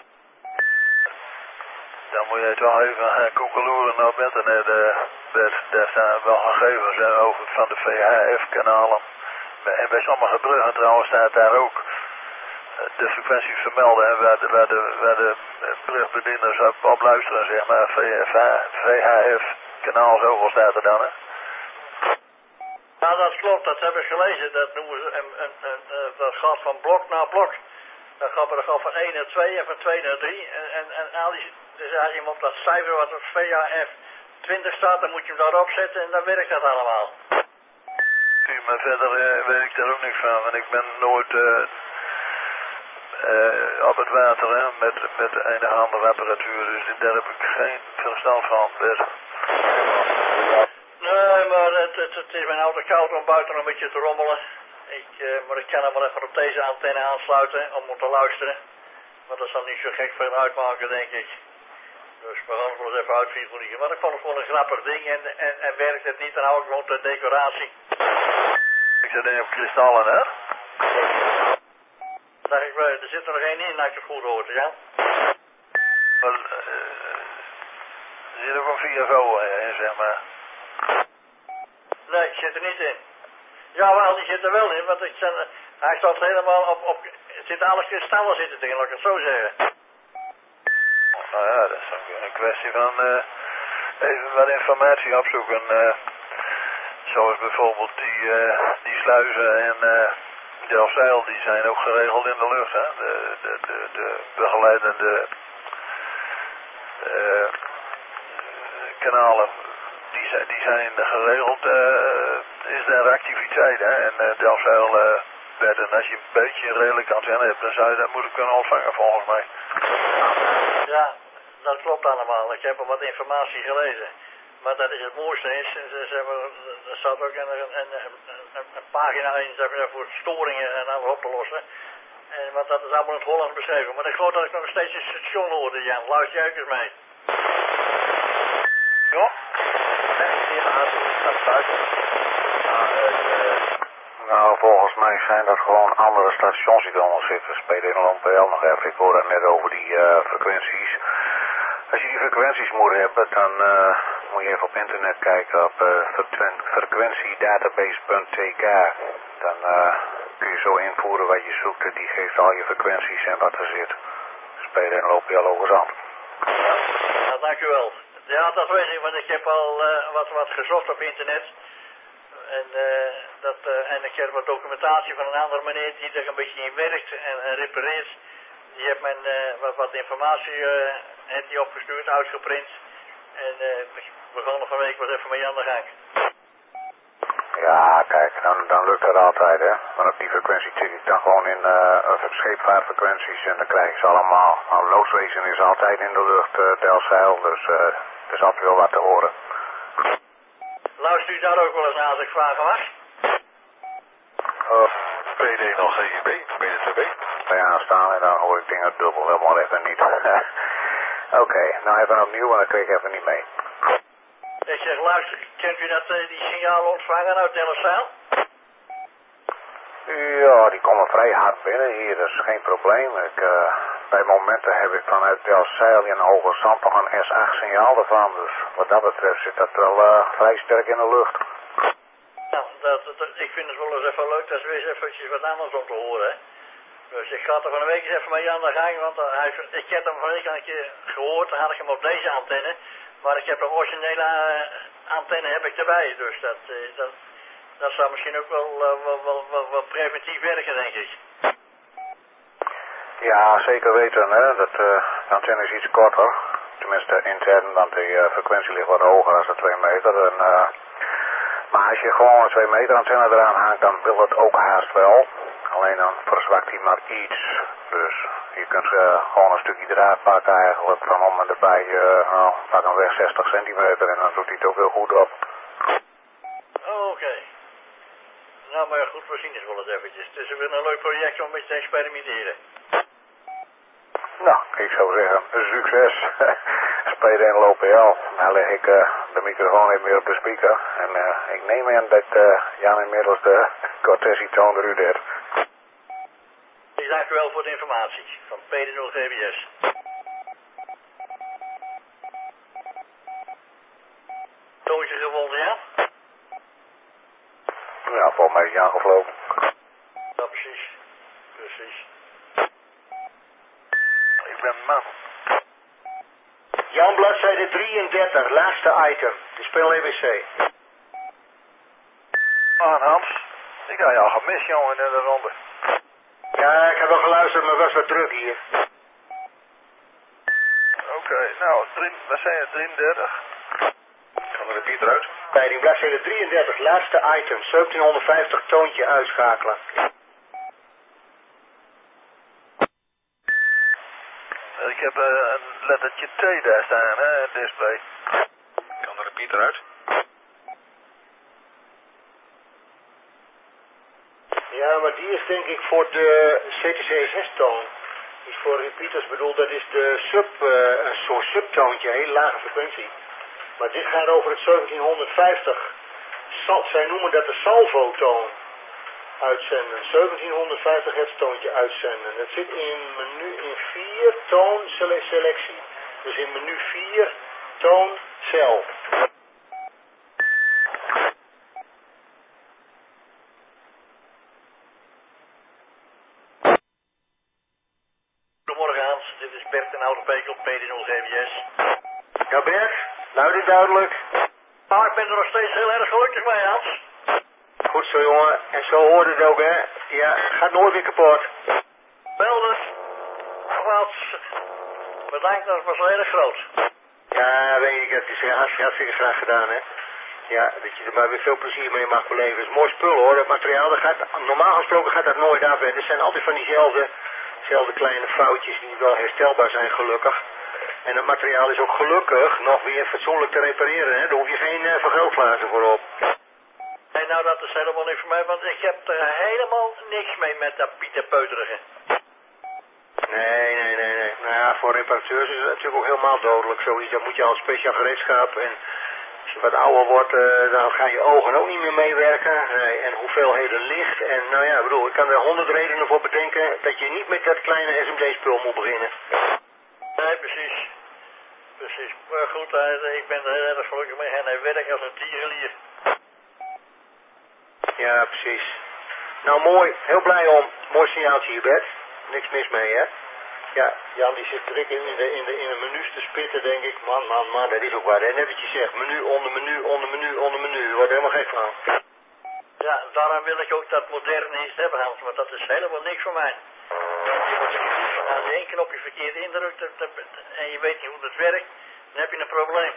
Dan moet je toch even koekeloeren naar internet. Daar staan wel gegevens over van de VHF-kanalen. En bij sommige bruggen trouwens staat daar ook de frequentie vermelden. En waar de brugbedieners op luisteren, zeg maar. VHF-kanaal, zoveel staat er dan, hè? Ja, dat klopt, dat heb ik gelezen. Dat noemen ze dat gaat van blok naar blok. Dat gaat van 1 naar 2 en van 2 naar 3. En al die, dus als je hem op dat cijfer wat op VHF 20 staat, dan moet je hem daarop zetten en dan werkt dat allemaal. Maar verder weet ik daar ook niks van, want ik ben nooit op het water, hè, met een of andere apparatuur, dus daar heb ik geen verstand van. Nee, maar het is mijn auto koud om buiten nog een beetje te rommelen. Maar ik kan hem wel even op deze antenne aansluiten om te luisteren. Maar dat zal niet zo gek veel uitmaken, denk ik. Dus we gaan het wel eens even uitvieren. Maar ik vond het gewoon een grappig ding en werkt het niet, dan hou ik gewoon de decoratie. Ik zit even op kristallen, hè? Zeg ik wel, er zit er nog één in, als ik het goed hoorde, ja? Er zit ook een 4V in, zeg maar. Nee, zit er niet in. Jawel, die zit er wel in, want hij staat helemaal op het zit alle kristallen zitten erin, laat ik het zo zeggen. Nou ja, dat is een kwestie van even wat informatie opzoeken. Zoals bijvoorbeeld die sluizen en Delfzijl, die zijn ook geregeld in de lucht, hè. De begeleidende kanalen, die zijn geregeld, is daar activiteit, hè. En Delfzijl werd, en als je een beetje een redelijke antenne hebt, dan zou je dat moeten kunnen ontvangen volgens mij. Ja, dat klopt allemaal. Ik heb al wat informatie gelezen. Maar dat is het mooiste is, er staat ook een pagina in voor storingen en alles op te lossen. Want dat is allemaal in het Hollands beschreven. Maar ik geloof dat ik nog steeds een station hoorde, Jan. Luister jij eens mee? Ja? Nou, volgens mij zijn dat gewoon andere stations die eronder zitten. Spelen in LPL nog even. Ik hoorde het net over die frequenties. Als je die frequenties moet hebben, dan moet je even op internet kijken op frequentiedatabase.tk. Dan kun je zo invoeren wat je zoekt. Die geeft al je frequenties en wat er zit. Spelen in LPL overzand. Ja, dank u wel. Ja, dat weet ik, want ik heb al wat gezocht op internet. En ik heb wat documentatie van een andere meneer die er een beetje in werkt en repareert. Die heeft mijn wat informatie heeft die opgestuurd, uitgeprint. En we gaan nog een week wat even mee aan de gang. Ja, kijk, dan lukt dat altijd, hè. Maar op die frequentie zit ik dan gewoon in scheepvaartfrequenties en dan krijg ik ze allemaal. Nou, loodswezen is altijd in de lucht, Delfzijl, dus er is altijd wel wat te horen. Luister u daar ook wel eens naar als ik vragen mag? PD nog GGB, BDTB. Bij aanstaan en dan hoor ik dingen dubbel, helemaal even niet. Oké, nou even opnieuw en dan kreeg ik even niet mee. Ik zeg, luister, kent u dat die signalen ontvangen uit Delfzijl? Ja, die komen vrij hard binnen hier, dat is geen probleem. Bij momenten heb ik vanuit Delfzijl in Hoogezand nog een S8 signaal ervan. Dus wat dat betreft zit dat wel vrij sterk in de lucht. Nou, ik vind het wel eens even leuk, dat is weer eens eventjes wat anders om te horen, hè. Dus ik ga er van een week eens even mee aan de gang, want ik heb hem van een week al een keer gehoord, dan had ik hem op deze antenne. Maar ik heb de originele antenne heb ik erbij, dus Dat zou misschien ook wel preventief werken, denk ik. Ja, zeker weten. Hè. De antenne is iets korter. Tenminste intern, want de frequentie ligt wat hoger dan de 2 meter. En, maar als je gewoon een 2 meter antenne eraan hangt, dan wil het ook haast wel. Alleen dan verzwakt hij maar iets. Dus je kunt gewoon een stukje draad pakken eigenlijk van om en erbij. Pak hem weg 60 centimeter en dan doet hij het ook heel goed op. Oké. Nou, maar goed, we zien het wel eens eventjes. Het is weer een leuk project om eens te experimenteren. Nou, ik zou zeggen, succes. Spelen in LOPL. Dan leg ik de microfoon even weer op de speaker. En ik neem aan dat Jan inmiddels de Cortesi-toon eruit heeft. Ik dank u wel voor de informatie van PD0 GBS. Toontje gevonden, ja? Ja, volgens mij is Jan gevlogen. Ja, precies. Precies. Ik ben man. Jan, bladzijde 33, laatste item. De speel EBC. Hans. Ik had je al gemist, jongen, in de ronde. Ja, ik heb wel geluisterd, maar het was wat druk hier. Oké, nou, wat zijn het, 33? Kan de repeater uit? Leiding, bladzijde 33, laatste item. 1750 toontje uitschakelen. Ik heb een lettertje T daar staan, hè, het display. Kan de repeater uit? Ja, maar die is denk ik voor de CTC6-toon. Die is voor repeaters bedoeld, dat is de een soort subtoontje, een hele lage frequentie. Maar dit gaat over het 1750. Zij noemen dat de salvo-toon uitzenden. 1750 hertz toontje uitzenden. Dat zit in menu in 4 toon selectie. Dus in menu 4 toon cel. Goedemorgen Hans, dit is Bert en Oudepekel, PD0 GBS. Ja Bert, luid en duidelijk. Ah, ik ben er nog steeds heel erg gelukkig mee Hans. Goed zo jongen, en zo hoort het ook hè. Ja, gaat nooit weer kapot. Wel dus. Nogmaals, bedankt, dat was wel erg groot. Ja, weet ik, het is hartstikke graag gedaan hè. Ja, dat je er maar weer veel plezier mee mag beleven. Het is mooi spul hoor, dat materiaal, normaal gesproken gaat dat nooit af. Hè. Er zijn altijd van diezelfde kleine foutjes die wel herstelbaar zijn gelukkig. En het materiaal is ook gelukkig nog weer fatsoenlijk te repareren hè. Daar hoef je geen vergrootglazen voor op. Nee, nou dat is helemaal niks voor mij, want ik heb er helemaal niks mee met dat pieterpeuterige. Nee. Nou ja, voor reparateurs is het natuurlijk ook helemaal dodelijk zoiets. Dan moet je al speciaal gereedschap en als je wat ouder wordt, dan gaan je ogen ook niet meer meewerken. Nee, en hoeveelheden licht. En nou ja, ik kan er 100 redenen voor bedenken dat je niet met dat kleine SMD-spul moet beginnen. Nee, precies. Precies. Maar goed, ik ben er heel erg gelukkig mee en hij werkt als een tierenlier. Ja, precies. Nou mooi, heel blij om. Mooi signaaltje hier, Bert. Niks mis mee, hè? Ja, Jan die zit druk in de menus te spitten, denk ik. Man, dat is ook waar. En net wat je zegt, menu, onder menu. Je wordt helemaal gek van. Ja, daarom wil ik ook dat moderne iets hebben, Hans, want dat is helemaal niks voor mij. Als je 1 knopje verkeerd indrukt en je weet niet hoe dat werkt, dan heb je een probleem.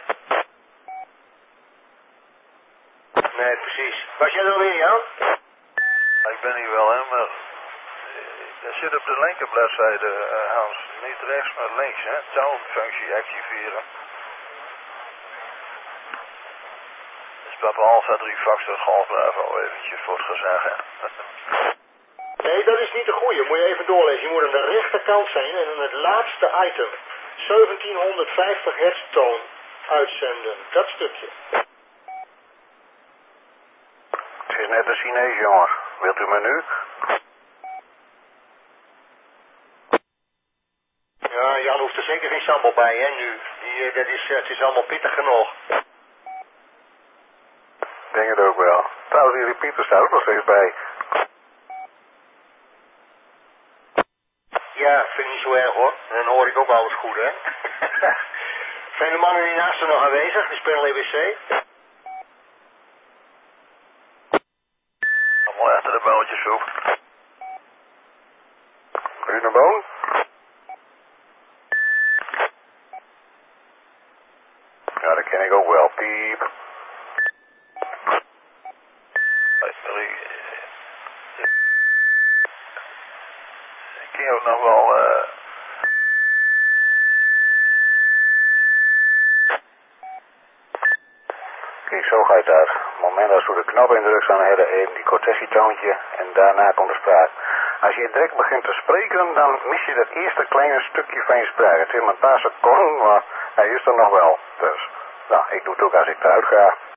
Nee, precies. Was jij er alweer, Jan? Ik ben hier wel, hè, maar er zit op de linkerbladzijde, Hans, niet rechts, maar links, hè, toonfunctie activeren. Dus Papa Alpha 3 Foxtrot Golf Bravo eventjes voor het gezag, hè. Nee, dat is niet de goeie. Moet je even doorlezen. Je moet aan de rechterkant zijn en dan het laatste item. 1750 hertz toon uitzenden. Dat stukje. Het is net een Chinees, jongen. Wilt u menu? Ja, Jan hoeft er zeker geen sambal bij, hè, nu. Het is allemaal pittig genoeg. Ik denk het ook wel. Trouwens, die repeater staat ook nog steeds bij. Ja, vind ik niet zo erg, hoor. Dan hoor ik ook alles goed, hè. Zijn de mannen die naast er nog aanwezig? Die spelen EBC? Ja, dat ken ik ook wel. Piep. 3. Ik ken ook nog wel... Kijk, zo gaat dat. Op het moment dat je de knop indrukt, dan heb je even die cortessietoontje en daarna komt de spraak. Als je direct begint te spreken, dan mis je dat eerste kleine stukje van je spraak. Het is maar een paar seconden, maar hij is er nog wel. Dus, nou, ik doe het ook als ik eruit ga.